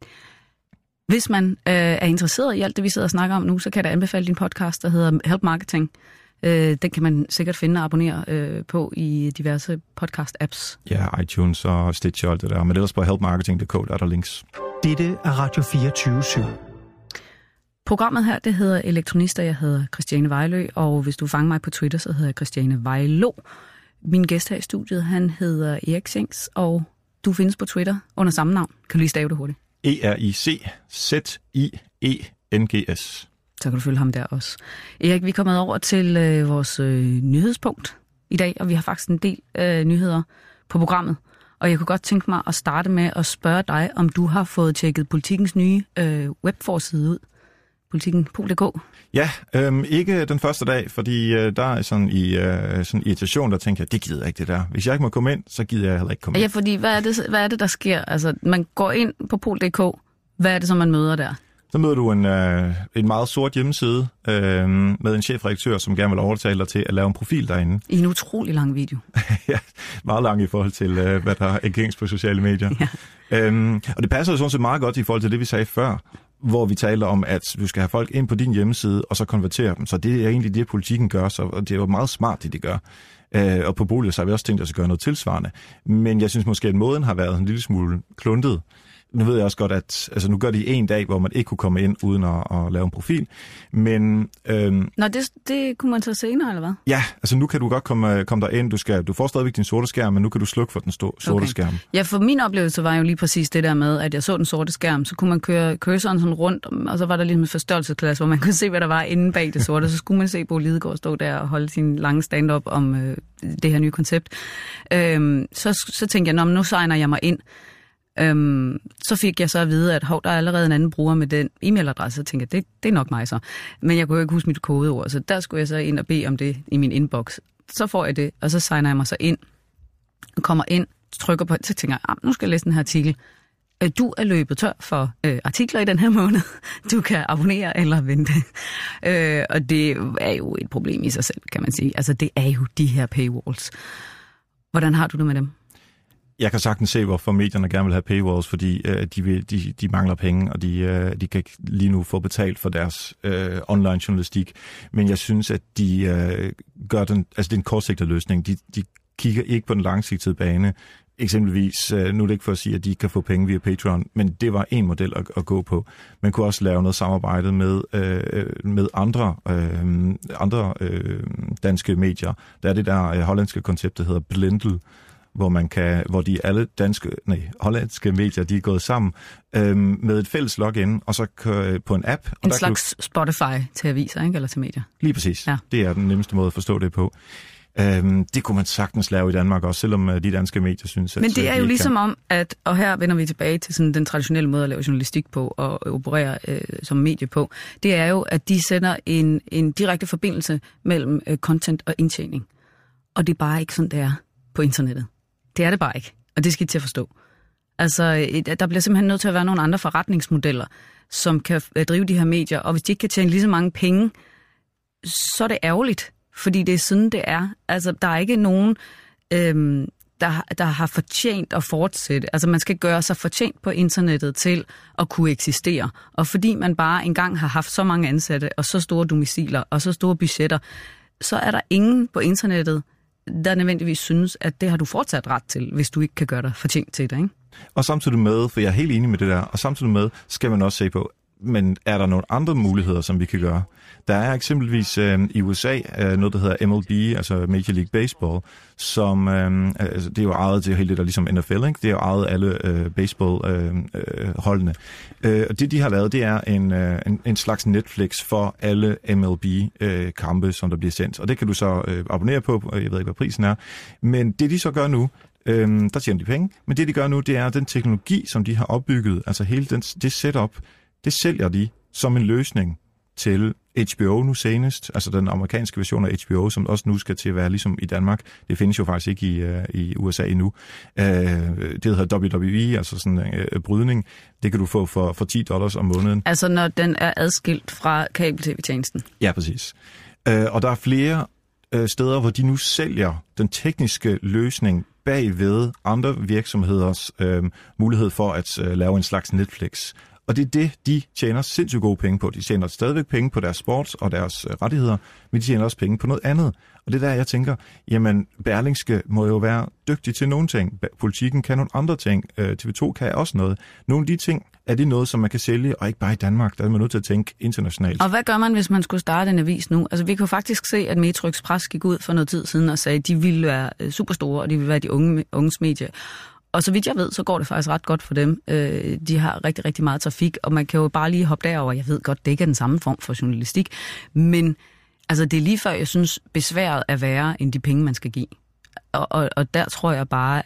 Hvis man er interesseret i alt det, vi sidder og snakker om nu, så kan jeg da anbefale din podcast, der hedder Help Marketing. Den kan man sikkert finde og abonnere på i diverse podcast-apps. Ja, iTunes og Stitcher og alt det der. Men ellers på helpmarketing.dk, der er der links. Dette er Radio 24/7. Programmet her, det hedder Elektronister. Jeg hedder Christiane Vejlø, og hvis du fanger mig på Twitter, så hedder jeg Christiane Vejlå. Min gæst her i studiet, han hedder Erik Schenks, og du findes på Twitter under samme navn. Kan du lige stave det hurtigt? ERICZINGS. Så kan du følge ham der også. Erik, vi er kommet over til vores nyhedspunkt i dag, og vi har faktisk en del nyheder på programmet. Og jeg kunne godt tænke mig at starte med at spørge dig, om du har fået tjekket Politikens nye webforside ud. Politiken.dk. Ja, ikke den første dag, fordi der er sådan irritation, der tænker jeg, det gider jeg ikke det der. Hvis jeg ikke må komme ind, så gider jeg heller ikke komme ind. Ja, fordi hvad er det, der sker? Altså, man går ind på pol.dk. Hvad er det, som man møder der? Så møder du en meget sort hjemmeside med en chefredaktør, som gerne vil overtale dig til at lave en profil derinde. I en utrolig lang video. Ja, meget lang i forhold til, hvad der er gængs på sociale medier. Ja. Og det passer jo sådan set meget godt i forhold til det, vi sagde før, hvor vi taler om, at du skal have folk ind på din hjemmeside, og så konvertere dem. Så det er egentlig det, Politikken gør, og det er jo meget smart, det de gør. Og på Bolius har vi også tænkt os at gøre noget tilsvarende. Men jeg synes måske, at måden har været en lille smule kluntet. Nu ved jeg også godt, at nu gør de en dag, hvor man ikke kunne komme ind uden at lave en profil. Men Nå, det kunne man så senere, eller hvad? Ja, altså nu kan du godt komme derind. Du får stadigvæk din sorte skærm, men nu kan du slukke for den sorte skærm. Ja, for min oplevelse var jo lige præcis det der med, at jeg så den sorte skærm, så kunne man køre cursoren sådan rundt, og så var der ligesom en forstørrelsesklasse, hvor man kunne se, hvad der var inde bag det sorte. Så skulle man se Bo Lidegaard stå der og holde sin lange stand-up om det her nye koncept. Så tænkte jeg, nu signer jeg mig ind. Så fik jeg så at vide, at der er allerede en anden bruger med den e-mailadresse, så tænkte jeg, det er nok mig så. Men jeg kunne jo ikke huske mit kodeord, så der skulle jeg så ind og bede om det i min inbox. Så får jeg det, og så signer jeg mig så ind, og kommer ind, trykker på, så tænker jeg, nu skal jeg læse den her artikel. Du er løbet tør for artikler i den her måned. Du kan abonnere eller vente. Og det er jo et problem i sig selv, kan man sige. Altså, det er jo de her paywalls. Hvordan har du det med dem? Jeg kan sagtens se, hvorfor medierne gerne vil have paywalls, fordi de mangler penge, og de kan lige nu få betalt for deres online journalistik. Men jeg synes, at de gør den, altså det er en kortsigtet løsning. De kigger ikke på den langsigtede bane. eksempelvis, nu er det ikke for at sige, at de kan få penge via Patreon, men det var en model at gå på. Man kunne også lave noget samarbejde med andre danske medier. Der er det der hollandske koncept, der hedder Blendel, hvor de alle hollandske medier, de er gået sammen med et fælles login, og så på en app. En slags Spotify til aviser, ikke? Eller til medier. Lige præcis. Ja. Det er den nemmeste måde at forstå det på. Det kunne man sagtens lave i Danmark også, selvom de danske medier synes, at... Men det er jo ligesom om, at, og her vender vi tilbage til sådan den traditionelle måde at lave journalistik på og operere som medie på, det er jo, at de sender en direkte forbindelse mellem content og indtjening. Og det er bare ikke sådan, det er på internettet. Det er det bare ikke, og det skal I til at forstå. Altså, der bliver simpelthen nødt til at være nogle andre forretningsmodeller, som kan drive de her medier, og hvis de ikke kan tjene lige så mange penge, så er det ærgerligt, fordi det er sådan, det er. Altså, der er ikke nogen, der har fortjent at fortsætte. Altså, man skal gøre sig fortjent på internettet til at kunne eksistere. Og fordi man bare engang har haft så mange ansatte, og så store domiciler, og så store budgetter, så er der ingen på internettet, der nødvendigvis synes, at det har du fortsat ret til, hvis du ikke kan gøre dig fortjent til det, ikke? Og samtidig med, for jeg er helt enig med det der, og samtidig med skal man også se på, men er der nogle andre muligheder, som vi kan gøre? Der er eksempelvis i USA noget, der hedder MLB, altså Major League Baseball, som det er jo ejet til helt det der ligesom NFL, ikke? Det er jo ejet alle baseballholdene. Og det, de har lavet, det er en slags Netflix for alle MLB-kampe, som der bliver sendt. Og det kan du så abonnere på, jeg ved ikke, hvad prisen er. Men det, de så gør nu, der tjener de penge, men det, de gør nu, det er den teknologi, som de har opbygget, altså hele det setup, det sælger de som en løsning til HBO nu senest, altså den amerikanske version af HBO, som også nu skal til at være ligesom i Danmark. Det findes jo faktisk ikke i USA endnu. Det hedder WWE, altså sådan en brydning. Det kan du få for $10 om måneden. Altså når den er adskilt fra kabel-tv-tjenesten? Ja, præcis. Og der er flere steder, hvor de nu sælger den tekniske løsning bagved andre virksomheders mulighed for at lave en slags Netflix. Og det er det, de tjener sindssygt gode penge på. De tjener stadigvæk penge på deres sports og deres rettigheder, men de tjener også penge på noget andet. Og det der, jeg tænker, jamen Berlingske må jo være dygtig til nogle ting. Politikken kan nogle andre ting. TV2 kan også noget. Nogle af de ting, er det noget, som man kan sælge, og ikke bare i Danmark. Der er man nødt til at tænke internationalt. Og hvad gør man, hvis man skulle starte en avis nu? Altså vi kan faktisk se, at Metro Express gik ud for noget tid siden og sagde, at de ville være superstore, og de ville være de unges medie. Og så vidt jeg ved, så går det faktisk ret godt for dem. De har rigtig, rigtig meget trafik, og man kan jo bare lige hoppe derover. Jeg ved godt, det ikke er den samme form for journalistik, men altså, det er lige før, jeg synes, besværet er værre end de penge, man skal give. Og der tror jeg bare,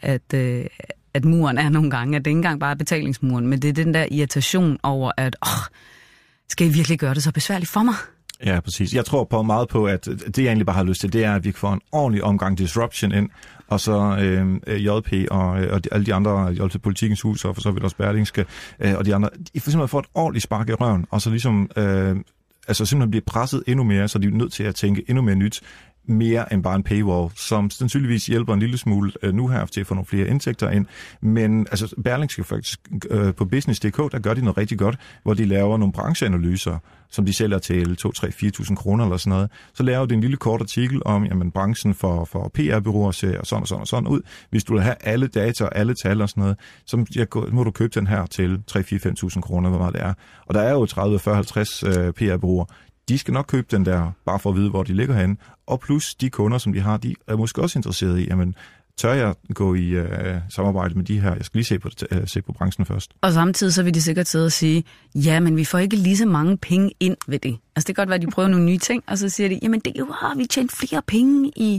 at muren er nogle gange, at det ikke engang bare er betalingsmuren, men det er den der irritation over, at skal I virkelig gøre det så besværligt for mig? Ja, præcis. Jeg tror meget på, at det jeg egentlig bare har lyst til, det er, at vi får en ordentlig omgang disruption ind, og så JP og alle de andre, JP Politikens Hus, og for så vidt også Berlingske, og de andre, de for simpelthen får et ordentligt spark i røven, og så ligesom simpelthen bliver presset endnu mere, så de er nødt til at tænke endnu mere nyt, mere end bare en paywall, som sandsynligvis hjælper en lille smule nu her til at få nogle flere indtægter ind. Men altså Berlingske faktisk på Business.dk, der gør de noget rigtig godt, hvor de laver nogle brancheanalyser, som de sælger til 2-3-4.000 kroner eller sådan noget. Så laver de en lille kort artikel om, jamen branchen for PR-bureauer ser sådan ud. Hvis du vil have alle data og alle tal og sådan noget, så må du købe den her til 3-4-5.000 kroner, hvor meget det er. Og der er jo 30-40-50 PR-bureauer. De skal nok købe den der, bare for at vide, hvor de ligger henne. Og plus de kunder, som de har, de er måske også interesserede i, jamen, tør jeg gå i samarbejde med de her? Jeg skal lige se på branchen først. Og samtidig så vil de sikkert sidde og sige, ja, men vi får ikke lige så mange penge ind ved det. Altså det kan godt være, at de prøver nogle nye ting, og så siger de, jamen det er jo, vi tjente flere penge i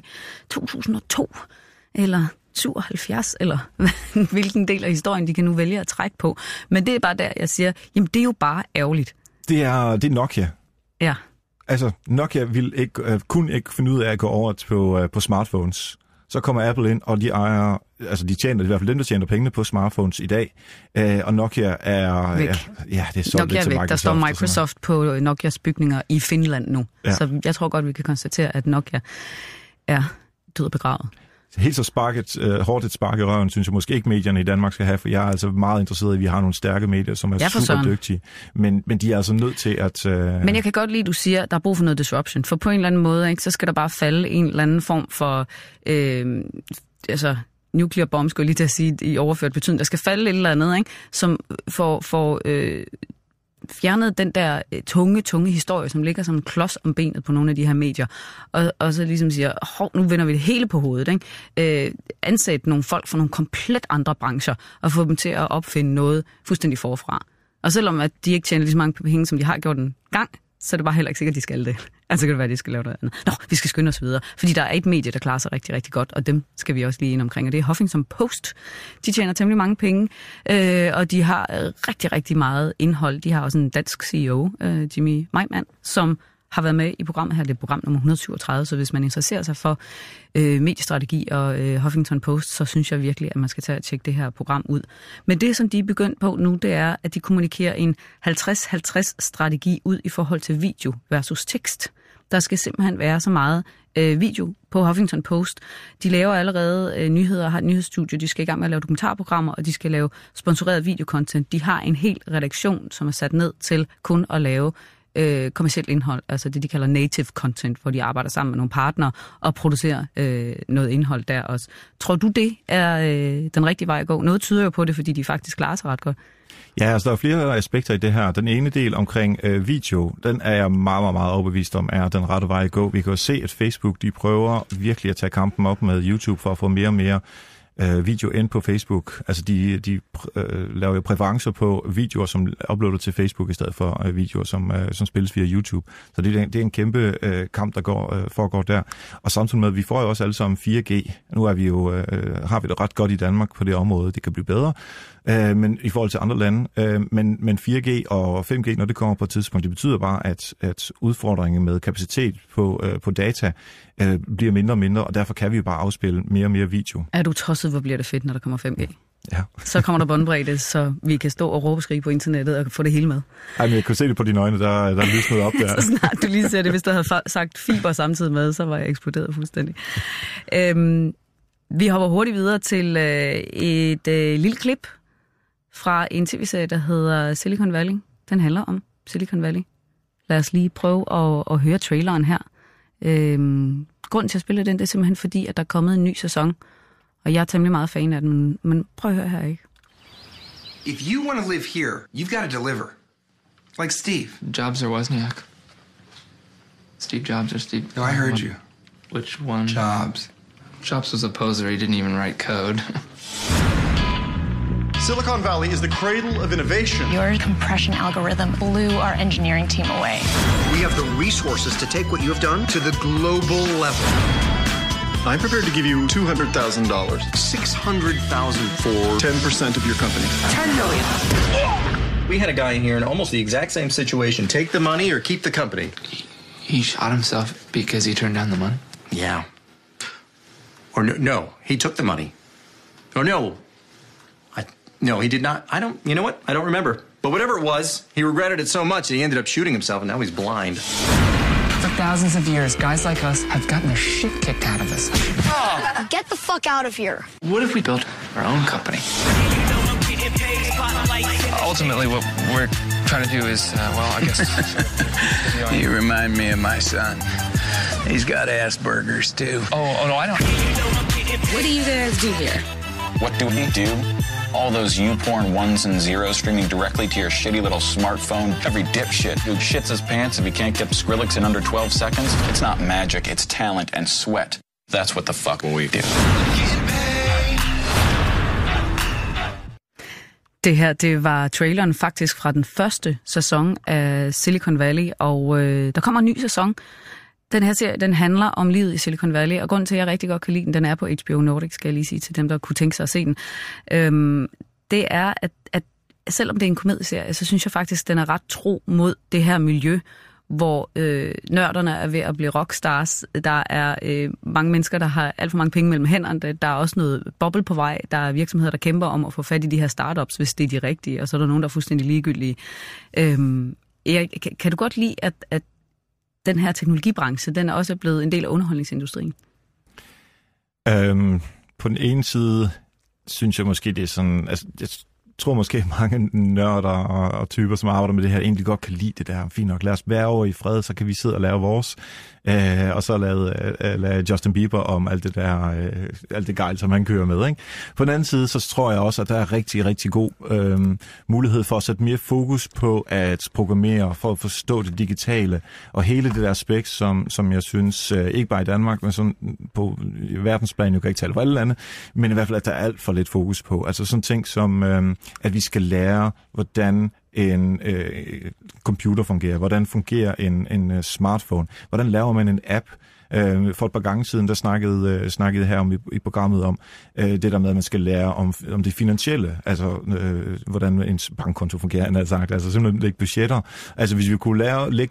2002, eller 77, eller hvilken del af historien de kan nu vælge at trække på. Men det er bare der, jeg siger, jamen det er jo bare ærgerligt. Det er Nokia. Ja. Altså, Nokia kunne ikke finde ud af at gå over på smartphones. Så kommer Apple ind, og de ejer, altså de tjener, i hvert fald dem, der tjener pengene på smartphones i dag. Og Nokia er væk. Ja, det er så Nokia lidt til væk. Microsoft. Der står Microsoft på Nokias bygninger i Finland nu. Ja. Så jeg tror godt, vi kan konstatere, at Nokia er død og begravet. Helt så hårdt et spark i røven, synes jeg måske ikke medierne i Danmark skal have, for jeg er altså meget interesseret i, at vi har nogle stærke medier, som er super dygtige. Men de er altså nødt til at... Men jeg kan godt lide, at du siger, at der er brug for noget disruption, for på en eller anden måde, ikke, så skal der bare falde en eller anden form for nuclear bomb, skulle jeg lige til at sige, i overført betydning. Der skal falde et eller andet, ikke? Som får fjernet den der tunge historie, som ligger som en klods om benet på nogle af de her medier, og så ligesom siger, nu vender vi det hele på hovedet, ikke? Ansæt nogle folk fra nogle komplet andre brancher, og få dem til at opfinde noget fuldstændig forfra. Og selvom at de ikke tjener lige så mange penge, som de har gjort en gang, så er det bare heller ikke sikkert, at de skal det. Altså kan det være, at de skal lave noget andet. Vi skal skynde os videre, fordi der er et medie, der klarer sig rigtig, rigtig godt, og dem skal vi også lige ind omkring, og det er Huffington Post. De tjener temmelig mange penge, og de har rigtig, rigtig meget indhold. De har også en dansk CEO, Jimmy Maimann, som har været med i programmet her. Det er program nummer 137, så hvis man interesserer sig for mediestrategi og Huffington Post, så synes jeg virkelig, at man skal tage og tjekke det her program ud. Men det, som de er begyndt på nu, det er, at de kommunikerer en 50-50-strategi ud i forhold til video versus tekst. Der skal simpelthen være så meget video på Huffington Post. De laver allerede nyheder, har et nyhedsstudie, de skal i gang med at lave dokumentarprogrammer, og de skal lave sponsoreret videocontent. De har en hel redaktion, som er sat ned til kun at lave kommercielt indhold, altså det, de kalder native content, hvor de arbejder sammen med nogle partnere og producerer noget indhold der også. Tror du, det er den rigtige vej at gå? Noget tyder jo på det, fordi de faktisk klarer sig ret godt. Ja, altså der er flere aspekter i det her. Den ene del omkring video, den er jeg meget, meget, meget overbevist om, er den rette vej at gå. Vi kan jo se, at Facebook, de prøver virkelig at tage kampen op med YouTube for at få mere og mere video ind på Facebook. Altså de laver jo præferencer på videoer, som uploader til Facebook i stedet for videoer, som spilles via YouTube. Så det er en kæmpe kamp, der foregår der. Og samtidig med, at vi får jo også alle sammen 4G. Nu er vi jo, har vi det ret godt i Danmark på det område. Det kan blive bedre. Men i forhold til andre lande. Men 4G og 5G, når det kommer på et tidspunkt, det betyder bare, at udfordringen med kapacitet på data bliver mindre og mindre, og derfor kan vi jo bare afspille mere og mere video. Er du tosset, hvor bliver det fedt, når der kommer 5G? Ja. Så kommer der båndbredde, så vi kan stå og råbe og skrige på internettet og få det hele med. Ej, men jeg kunne se det på dine øjne, der lysnede op der. Så snart du lige ser det, hvis du havde sagt fiber samtidig med, så var jeg eksploderet fuldstændig. Vi hopper hurtigt videre til et lille klip fra en tv-serie, der hedder Silicon Valley. Den handler om Silicon Valley. Lad os lige prøve at høre traileren her. Grunden til at spille den, det er simpelthen fordi, at der er kommet en ny sæson, og jeg er temmelig meget fan af den, men prøv at høre her, ikke? If you want to live here, you've got to deliver. Like Steve. Jobs or Wozniak? Steve Jobs or Steve... No, I heard you. Which one? Jobs. Jobs was a poser. He didn't even write code. Silicon Valley is the cradle of innovation. Your compression algorithm blew our engineering team away. We have the resources to take what you have done to the global level. I'm prepared to give you $200,000. $600,000 for 10% of your company. $10 million. We had a guy in here in almost the exact same situation. Take the money or keep the company. He shot himself because he turned down the money? Yeah. Or no, he took the money. Or no, he did not. You know what? I don't remember. But whatever it was, he regretted it so much that he ended up shooting himself, and now he's blind. For thousands of years, guys like us have gotten the shit kicked out of us. Get the fuck out of here. What if we built our own company? Ultimately, what we're trying to do is, I guess... You remind me of my son. He's got Asperger's, too. Oh, no, I don't... What do you guys do here? What do we do? All those YouPorn ones and zeros streaming directly to your shitty little smartphone. Every dipshit who shits his pants if he can't get Skrillex in under 12 seconds. It's not magic, it's talent and sweat. That's what the fuck we do. Det her, det var traileren faktisk fra den første sæson af Silicon Valley, og der kommer en ny sæson. Den her serie, den handler om livet i Silicon Valley, og grunden til, at jeg rigtig godt kan lide den er på HBO Nordic, skal jeg lige sige til dem, der kunne tænke sig at se den. Det er, at selvom det er en komedieserie, så synes jeg faktisk, den er ret tro mod det her miljø, hvor nørderne er ved at blive rockstars. Der er mange mennesker, der har alt for mange penge mellem hænderne. Der er også noget boble på vej. Der er virksomheder, der kæmper om at få fat i de her startups, hvis det er de rigtige, og så er der nogen, der er fuldstændig ligegyldige. Kan du godt lide, at den her teknologibranche, den er også blevet en del af underholdningsindustrien? På den ene side synes jeg måske, det er sådan... Altså, tror måske mange nørder og typer, som arbejder med det her, egentlig godt kan lide det der. Fint nok, lad os være over i fred, så kan vi sidde og lave vores. Og så lade Justin Bieber om alt det der, alt det gejl, som han kører med. Ikke? På den anden side, så tror jeg også, at der er rigtig, rigtig god mulighed for at sætte mere fokus på at programmere, for at forstå det digitale, og hele det der aspekt, som jeg synes, ikke bare i Danmark, men sådan på verdensplan, jeg kan ikke tale for alle lande, men i hvert fald, at der er alt for lidt fokus på. Altså sådan ting som, at vi skal lære, hvordan en computer fungerer, hvordan fungerer en smartphone, hvordan laver man en app. For et par gange siden, der snakkede her om i programmet om det der med, at man skal lære om det finansielle, altså hvordan en bankkonto fungerer, han har sagt, altså simpelthen lægge budgetter. Altså hvis vi kunne lære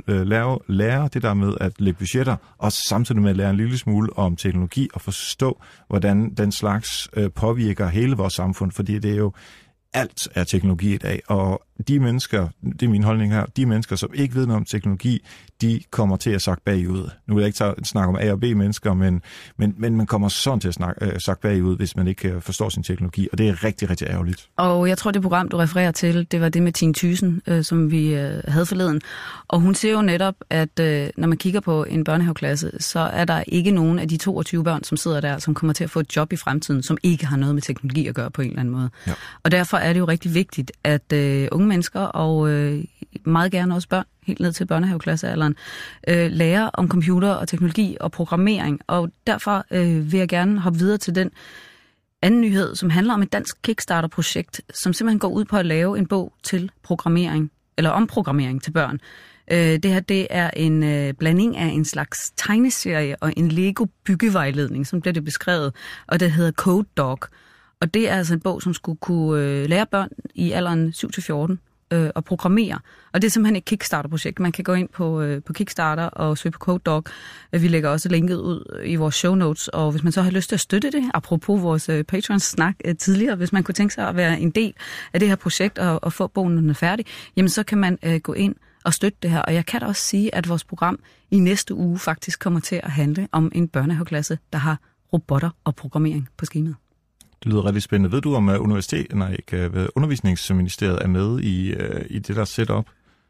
det der med at lægge budgetter, og samtidig med at lære en lille smule om teknologi og forstå, hvordan den slags påvirker hele vores samfund, fordi det er jo alt er teknologi i dag, og de mennesker, det er min holdning her, de mennesker, som ikke ved noget om teknologi, de kommer til at sakke bagud. Nu vil jeg ikke snakke om A- og B-mennesker, men man kommer sådan til at sakke bagud, hvis man ikke forstår sin teknologi, og det er rigtig, rigtig ærgerligt. Og jeg tror, det program, du refererer til, det var det med Tine Thyssen, som vi havde forleden. Og hun siger jo netop, at når man kigger på en børnehaveklasse, så er der ikke nogen af de 22 børn, som sidder der, som kommer til at få et job i fremtiden, som ikke har noget med teknologi at gøre på en eller anden måde. Ja. Og derfor er det jo rigtig vigtigt, at unge mennesker og meget gerne også børn, helt ned til børnehaveklassealderen, lærer om computer og teknologi og programmering. Og derfor vil jeg gerne hoppe videre til den anden nyhed, som handler om et dansk Kickstarter-projekt, som simpelthen går ud på at lave en bog til programmering, eller om programmering til børn. Det her, det er en blanding af en slags tegneserie og en Lego-byggevejledning, som bliver det beskrevet, og det hedder Code Dog. Og det er altså en bog, som skulle kunne lære børn i alderen 7-14 at programmere. Og det er simpelthen et Kickstarter-projekt. Man kan gå ind på Kickstarter og søge på Code Dog. Vi lægger også linket ud i vores show notes, og hvis man så har lyst til at støtte det, apropos vores Patreon-snak tidligere, hvis man kunne tænke sig at være en del af det her projekt og få bogen, når den er færdig, jamen så kan man gå ind og støtte det her. Og jeg kan da også sige, at vores program i næste uge faktisk kommer til at handle om en børnehaveklasse, der har robotter og programmering på skemaet. Det lyder rigtig spændende. Ved du, om Undervisningsministeriet er med i det der setup?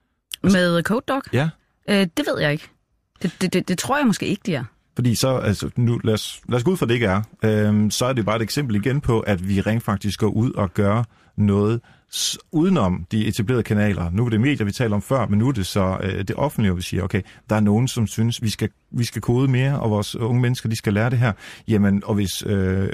Med Code Dog? Ja. Det ved jeg ikke. Det tror jeg måske ikke, de er. Fordi så, altså nu lad os gå ud fra, det ikke er. Så er det bare et eksempel igen på, at vi rent faktisk går ud og gør noget udenom de etablerede kanaler. Nu er det medier, vi taler om før, men nu er det så det offentlige, vi siger, okay, der er nogen, som synes, vi skal kode mere, og vores unge mennesker, de skal lære det her. Jamen, og hvis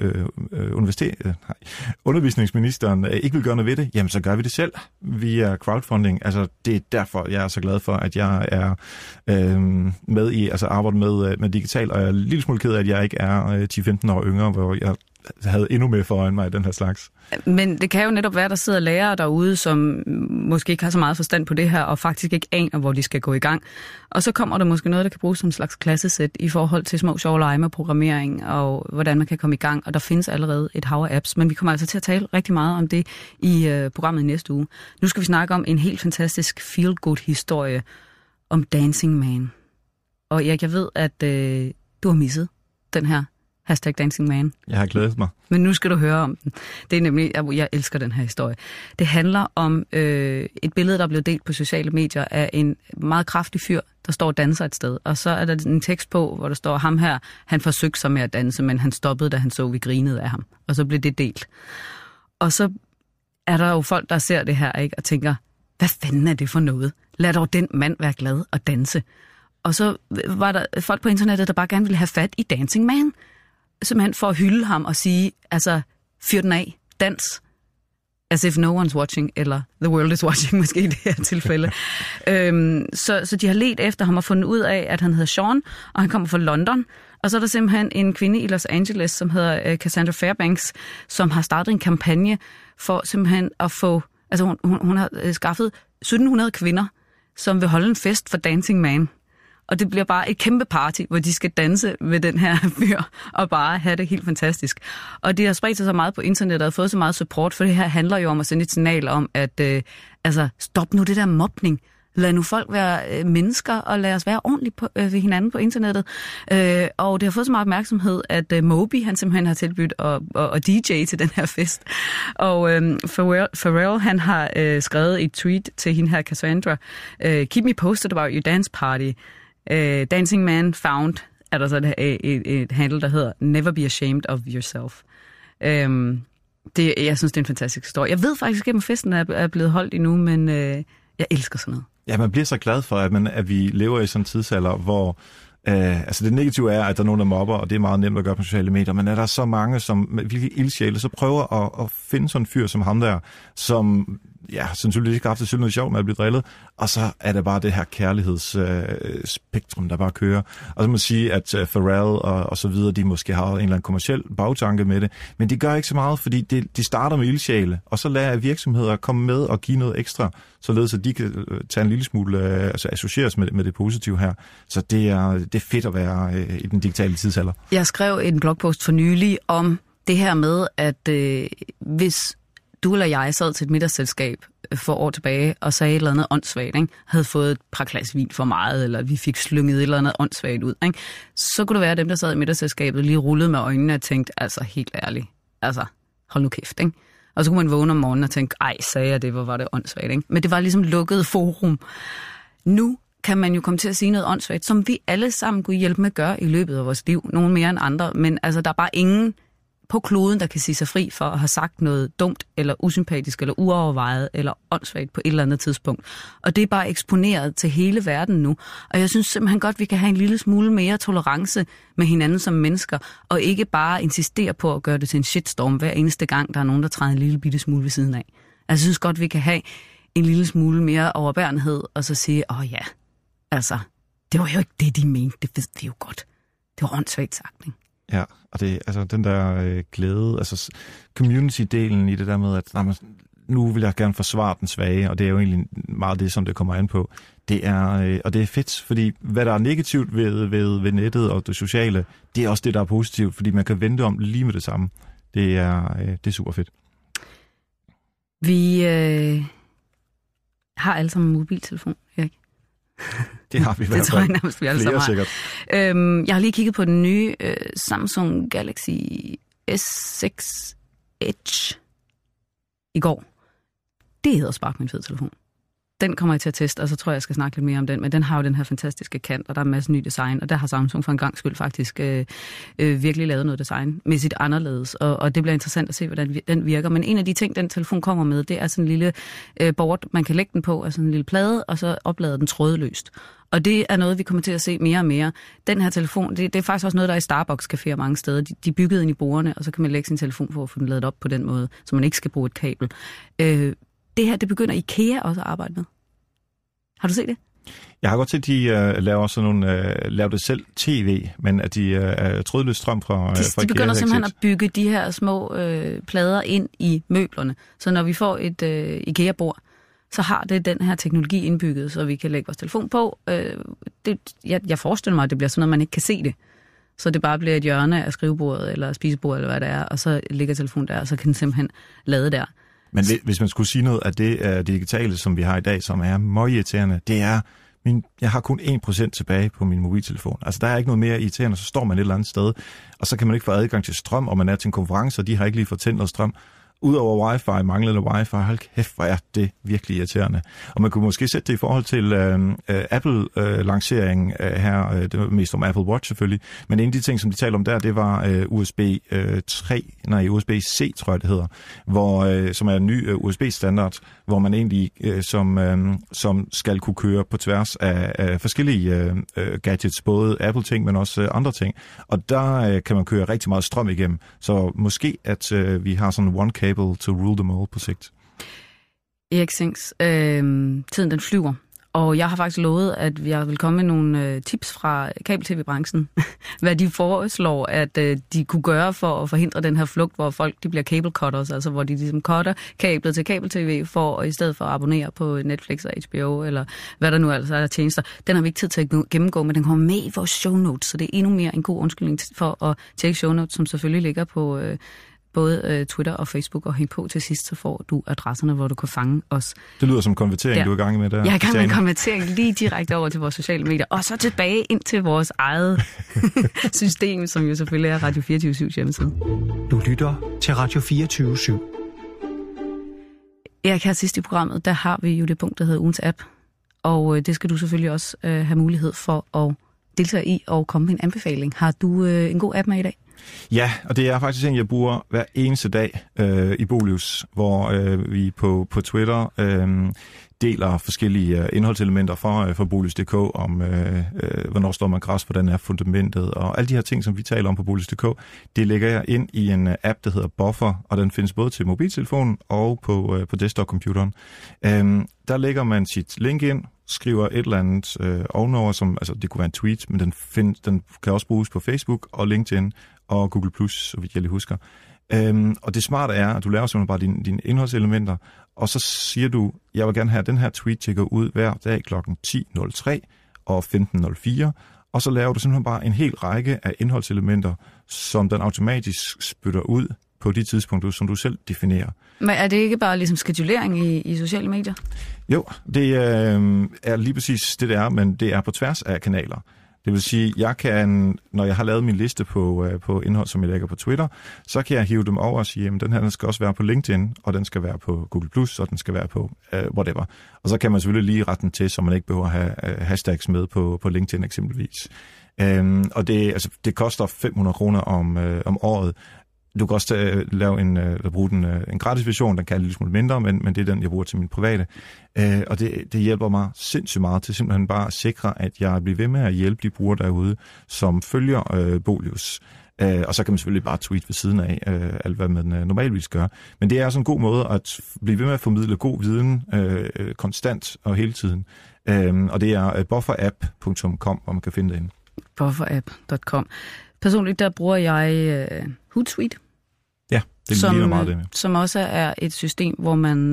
undervisningsministeren ikke vil gøre noget ved det, jamen, så gør vi det selv via crowdfunding. Altså, det er derfor, jeg er så glad for, at jeg er med i, altså arbejder med digital, og jeg er en lille smule ked af, at jeg ikke er 10-15 år yngre, hvor jeg havde endnu mere foran mig i den her slags. Men det kan jo netop være, at der sidder lærere derude, som måske ikke har så meget forstand på det her, og faktisk ikke aner, hvor de skal gå i gang. Og så kommer der måske noget, der kan bruges som en slags klassesæt i forhold til små sjove lege med programmering, og hvordan man kan komme i gang. Og der findes allerede et hav af apps, men vi kommer altså til at tale rigtig meget om det i programmet næste uge. Nu skal vi snakke om en helt fantastisk feel-good-historie om Dancing Man. Og Erik, jeg ved, at du har misset den her #DancingMan. Jeg har glædet mig. Men nu skal du høre om den. Det er nemlig, jeg elsker den her historie. Det handler om et billede, der er blevet delt på sociale medier af en meget kraftig fyr, der står og danser et sted. Og så er der en tekst på, hvor der står, ham her, han forsøgte sig med at danse, men han stoppede, da han så, vi grinede af ham. Og så blev det delt. Og så er der jo folk, der ser det her, ikke, og tænker, hvad fanden er det for noget? Lad dog den mand være glad og danse. Og så var der folk på internettet, der bare gerne ville have fat i Dancing Man, simpelthen for at hylde ham og sige, altså, fyr den af, dans, as if no one's watching, eller the world is watching, måske i det her tilfælde. Så de har ledt efter ham og fundet ud af, at han hedder Sean, og han kommer fra London. Og så er der simpelthen en kvinde i Los Angeles, som hedder Cassandra Fairbanks, som har startet en kampagne for simpelthen at få, altså hun har skaffet 1700 kvinder, som vil holde en fest for Dancing Man. Og det bliver bare et kæmpe party, hvor de skal danse med den her fyr og bare have det helt fantastisk. Og de har spredt sig så meget på internettet og fået så meget support, for det her handler jo om at sende et signal om, at stop nu det der mobning. Lad nu folk være mennesker, og lad os være ordentligt ved hinanden på internettet. Og det har fået så meget opmærksomhed, at Moby, han simpelthen har tilbudt og DJ til den her fest. Og Pharrell, han har skrevet et tweet til hende her, Cassandra. Keep me posted about your dance party. Dancing Man Found, er der så et handle, der hedder Never be ashamed of yourself. Jeg synes, det er en fantastisk historie. Jeg ved faktisk ikke, om festen er blevet holdt endnu, men jeg elsker sådan noget. Ja, man bliver så glad for, at vi lever i sådan en tidsalder, hvor altså det negative er, at der er nogen, der mobber, og det er meget nemt at gøre på sociale medier, men er der så mange, som virkelig ildsjæle, så prøver at finde sådan en fyr som ham der, som sandsynligvis ikke har haft det noget sjovt med at blive drillet, og så er det bare det her kærlighedsspektrum, der bare kører. Og så må man sige, at Pharrell og så videre, de måske har en eller anden kommerciel bagtanke med det, men det gør ikke så meget, fordi de starter med ildsjæle, og så lader virksomheder komme med og give noget ekstra, således at de kan tage en lille smule, associeres med det positive her. Så det er fedt at være i den digitale tidsalder. Jeg skrev en blogpost for nylig om det her med, at hvis du eller jeg sad til et middagsselskab for år tilbage og sagde et eller andet åndssvagt, ikke? Havde fået et par glas vin for meget, eller vi fik slynget et eller andet åndssvagt ud, ikke? Så kunne det være, at dem, der sad i middagsselskabet, lige rullede med øjnene og tænkte, altså helt ærligt, altså hold nu kæft, ikke? Og så kunne man vågne om morgenen og tænke, ej, sagde jeg det, hvor var det åndssvagt, ikke? Men det var ligesom lukket forum. Nu kan man jo komme til at sige noget åndssvagt, som vi alle sammen kunne hjælpe med at gøre i løbet af vores liv. Nogle mere end andre, men altså der er bare ingen på kloden, der kan sige sig fri for at have sagt noget dumt, eller usympatisk, eller uovervejet, eller åndssvagt på et eller andet tidspunkt. Og det er bare eksponeret til hele verden nu. Og jeg synes simpelthen godt, vi kan have en lille smule mere tolerance med hinanden som mennesker, og ikke bare insistere på at gøre det til en shitstorm hver eneste gang, der er nogen, der træder en lille bitte smule ved siden af. Jeg synes godt, vi kan have en lille smule mere overbærenhed, og så sige, ja, altså, det var jo ikke det, de mente, det ved vi jo godt. Det var åndssvagt sagt, ikke? Ja, og det altså den der glæde, altså community-delen i det der med, at nu vil jeg gerne forsvare den svage, og det er jo egentlig meget det, som det kommer an på. Det er, og det er fedt, fordi hvad der er negativt ved nettet og det sociale, det er også det, der er positivt, fordi man kan vente om lige med det samme. Det er super fedt. Vi har alle sammen en mobiltelefon, Erik. Det har vi i hvert fald. Det tror jeg nærmest, vi alle sammen har. Sikkert. Jeg har lige kigget på den nye Samsung Galaxy S6 Edge i går. Det hedder spark min fed telefon. Den kommer jeg til at teste, og så tror jeg skal snakke lidt mere om den. Men den har jo den her fantastiske kant, og der er en masse ny design. Og der har Samsung for en gang skyld faktisk virkelig lavet noget design med sit anderledes. Og det bliver interessant at se, hvordan den virker. Men en af de ting, den telefon kommer med, det er sådan en lille board, man kan lægge den på, altså en lille plade, og så oplader den trådløst. Og det er noget, vi kommer til at se mere og mere. Den her telefon, det er faktisk også noget, der er i Starbucks-caféer mange steder. De er bygget ind i bordene, og så kan man lægge sin telefon på at få den ladet op på den måde, så man ikke skal bruge et kabel. Det her, det begynder IKEA også at arbejde med. Har du set det? Jeg har godt set, at de laver sådan nogle, laver det selv tv, men at de er trådløs strøm fra IKEA. De begynder simpelthen at bygge de her små plader ind i møblerne. Så når vi får et IKEA-bord, så har det den her teknologi indbygget, så vi kan lægge vores telefon på. Jeg forestiller mig, at det bliver sådan noget, man ikke kan se det. Så det bare bliver et hjørne af skrivebordet eller spisebordet, eller hvad det er, og så ligger telefonen der, og så kan den simpelthen lade der. Men hvis man skulle sige noget af det digitale, som vi har i dag, som er møgirriterende, det er, jeg har kun 1% tilbage på min mobiltelefon. Altså, der er ikke noget mere irriterende, så står man et eller andet sted, og så kan man ikke få adgang til strøm, og man er til en konference, og de har ikke lige fået tændt noget strøm. Udover wifi, manglende wifi, hold kæft, hvor er det virkelig irriterende. Og man kunne måske sætte det i forhold til Apple-lanceringen her, det var mest om Apple Watch selvfølgelig, men en af de ting, som de talte om der, det var USB-C, tror jeg det hedder, som er en ny USB-standard, hvor man egentlig som skal kunne køre på tværs af forskellige gadgets, både Apple-ting, men også andre ting. Og der kan man køre rigtig meget strøm igennem, så måske at vi har sådan one cable to rule them all på sigt. Erik Sings, tiden den flyver, og jeg har faktisk lovet, at jeg vil komme med nogle tips fra kabel-tv-branchen, hvad de foreslår, at de kunne gøre for at forhindre den her flugt, hvor folk de bliver cable cutters, altså hvor de ligesom cutter kablet til kabel-tv for i stedet for at abonnere på Netflix og HBO, eller hvad der nu altså er der tjenester. Den har vi ikke tid til at gennemgå, men den kommer med i vores show notes, så det er endnu mere en god undskyldning for at tjekke show notes, som selvfølgelig ligger på både Twitter og Facebook, og hæng på til sidst, så får du adresserne, hvor du kan fange os. Det lyder som konvertering, du er i gang med der. Jeg er i gang med en konvertering lige direkte over til vores sociale medier, og så tilbage ind til vores eget system, som jo selvfølgelig er Radio 24/7 hjemmeside. Du lytter til Radio 24/7. Erik, her sidst i programmet, der har vi jo det punkt, der hedder ugens app, og det skal du selvfølgelig også have mulighed for at deltage i og komme med en anbefaling. Har du en god app med i dag? Ja, og det er faktisk en, jeg bruger hver eneste dag i Bolius, hvor vi på Twitter deler forskellige indholdselementer fra Bolius.dk om, hvornår står man græs, hvordan er fundamentet, og alle de her ting, som vi taler om på Bolius.dk, det lægger jeg ind i en app, der hedder Buffer, og den findes både til mobiltelefonen og på desktop-computeren. Der lægger man sit link ind, skriver et eller andet ovenover, som, altså det kunne være en tweet, men den kan også bruges på Facebook og LinkedIn og Google+, så vidt jeg lige husker. Og det smarte er, at du laver simpelthen bare dine indholdselementer, og så siger du, jeg vil gerne have den her tweet til at gå ud hver dag kl. 10.03 og 15.04, og så laver du simpelthen bare en hel række af indholdselementer, som den automatisk spytter ud på de tidspunkter, som du selv definerer. Men er det ikke bare ligesom skedulering i sociale medier? Jo, det er lige præcis det er, men det er på tværs af kanaler. Det vil sige, jeg kan, når jeg har lavet min liste på indhold, som jeg lægger på Twitter, så kan jeg hive dem over og sige, at den her den skal også være på LinkedIn, og den skal være på Google+, og den skal være på whatever. Og så kan man selvfølgelig lige rette den til, så man ikke behøver at have hashtags med på LinkedIn eksempelvis. Og det koster 500 kroner om året. Du kan også bruge en gratis version, den kan lidt smule mindre, men det er den, jeg bruger til min private. Og det hjælper mig sindssygt meget til simpelthen bare at sikre, at jeg bliver ved med at hjælpe de brugere derude, som følger Bolius. Og så kan man selvfølgelig bare tweet ved siden af alt, hvad man normalvis gør. Men det er også en god måde at blive ved med at formidle god viden konstant og hele tiden. Og det er bufferapp.com, hvor man kan finde det inde. Bufferapp.com. Personligt, der bruger jeg Hootsuite. Ja, det ligner meget det med. Som også er et system, hvor man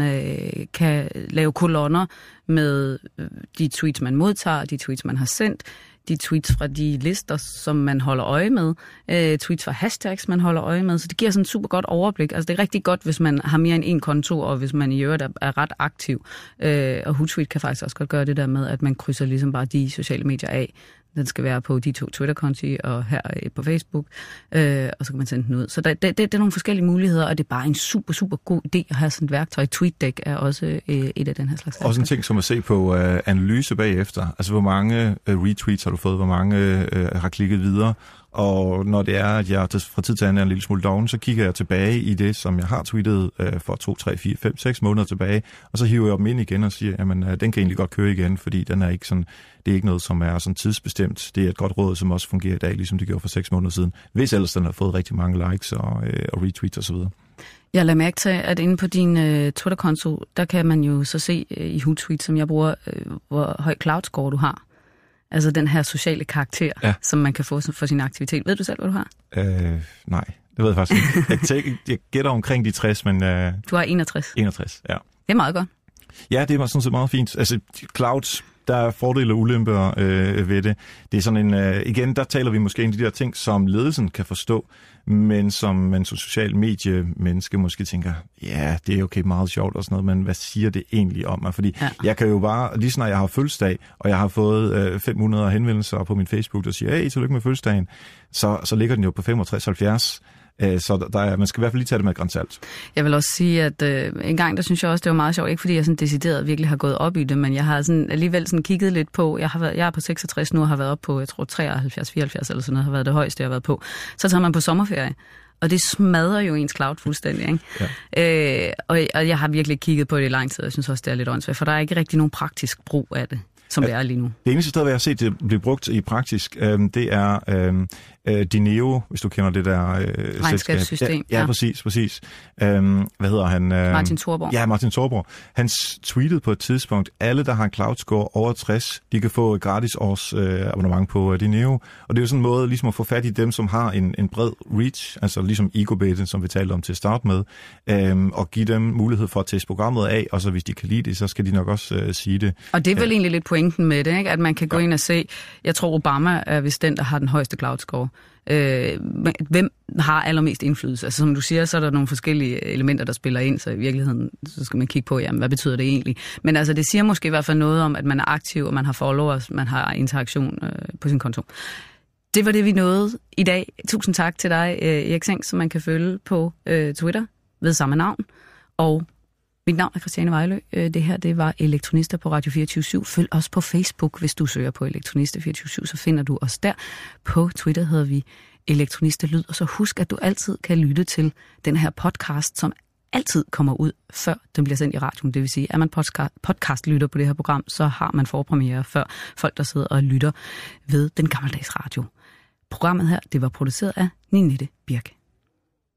kan lave kolonner med de tweets, man modtager, de tweets, man har sendt, de tweets fra de lister, som man holder øje med, tweets fra hashtags, man holder øje med. Så det giver sådan et super godt overblik. Altså det er rigtig godt, hvis man har mere end en konto, og hvis man i øvrigt er ret aktiv. Og Hootsuite kan faktisk også godt gøre det der med, at man krydser ligesom bare de sociale medier af. Den skal være på de 2 Twitter-konti og her på Facebook, og så kan man sende den ud. Så det er nogle forskellige muligheder, og det er bare en super, super god idé at have sådan et værktøj. TweetDeck er også et af den her slags værktøj. Også en ting, som at se på analyse bagefter. Altså, hvor mange retweets har du fået, hvor mange har klikket videre, og når det er, at jeg fra tid til anden er en lille smule doven, så kigger jeg tilbage i det, som jeg har tweetet for 2, 3, 4, 5, 6 måneder tilbage, og så hiver jeg dem ind igen og siger, jamen, den kan egentlig godt køre igen, fordi den er ikke sådan, det er ikke noget, som er sådan tidsbestemt. Det er et godt råd, som også fungerer i dag, ligesom det gjorde for 6 måneder siden. Hvis ellers den har fået rigtig mange likes og retweets osv. Jeg lader mærke til, at inde på din Twitter-konto, der kan man jo så se i Hootsuite, som jeg bruger, hvor høj cloud score du har. Altså den her sociale karakter, som man kan få for sin aktivitet. Ved du selv, hvad du har? Nej, det ved jeg faktisk ikke. Jeg gætter omkring de 60, men... Du har 61. 61, ja. Det er meget godt. Ja, det var sådan set meget fint. Altså, cloud, der er fordele og ulemper ved det. Det er sådan en... igen, der taler vi måske en af de der ting, som ledelsen kan forstå, men som man som social medie-menneske måske tænker, ja, det er okay, meget sjovt og sådan noget, men hvad siger det egentlig om mig? Fordi jeg kan jo bare, lige snart jeg har fødselsdag, og jeg har fået 500 henvendelser på min Facebook, der siger, hey, tillykke med fødselsdagen, så ligger den jo på 65-70. Så man skal i hvert fald lige tage det med et gran salt. Jeg vil også sige, at en gang, der synes jeg også, det var meget sjovt. Ikke fordi jeg sådan decideret virkelig har gået op i det, men jeg har sådan alligevel sådan kigget lidt på, jeg er på 66 nu, og har været op på, jeg tror 73, 74 eller sådan noget, har været det højeste, jeg har været på. Så tager man på sommerferie, og det smadrer jo ens cloud fuldstændig, ikke? Ja. Og jeg har virkelig kigget på det i lang tid, og jeg synes også, det er lidt åndssvagt, for der er ikke rigtig nogen praktisk brug af det, som det er lige nu. Det eneste sted, hvor jeg har set det blive brugt i praktisk, det er Dineo, hvis du kender det der regnskabssystem. Ja, præcis. Hvad hedder han? Martin Thorborg. Ja, Martin Thorborg. Han tweetede på et tidspunkt, alle, der har en cloud score over 60, de kan få et gratis års abonnement på Dineo. Og det er jo sådan en måde ligesom at få fat i dem, som har en bred reach, altså ligesom Ego-beten, som vi talte om til at starte med, og give dem mulighed for at teste programmet af, og så hvis de kan lide det, så skal de nok også sige det. Og det er vel egentlig lidt pointen pointen med det, ikke? At man kan gå ind og se, jeg tror Obama er vist den, der har den højeste cloud score. Hvem har allermest indflydelse? Altså som du siger, så er der nogle forskellige elementer, der spiller ind, så i virkeligheden så skal man kigge på, jamen, hvad betyder det egentlig? Men altså det siger måske i hvert fald noget om, at man er aktiv, og man har followers, man har interaktion på sin konto. Det var det, vi nåede i dag. Tusind tak til dig, Erik Seng, som man kan følge på Twitter ved samme navn. Og mit navn er Christiane Vejlø. Det her, det var Elektronister på Radio 24/7. Følg os på Facebook, hvis du søger på Elektronister 24/7, så finder du os der. På Twitter hedder vi Elektronister Lyd. Og så husk, at du altid kan lytte til den her podcast, som altid kommer ud, før den bliver sendt i radioen. Det vil sige, at man podcast-lytter på det her program, så har man forpremiere før folk, der sidder og lytter ved den gammeldags radio. Programmet her, det var produceret af Ninette Birk.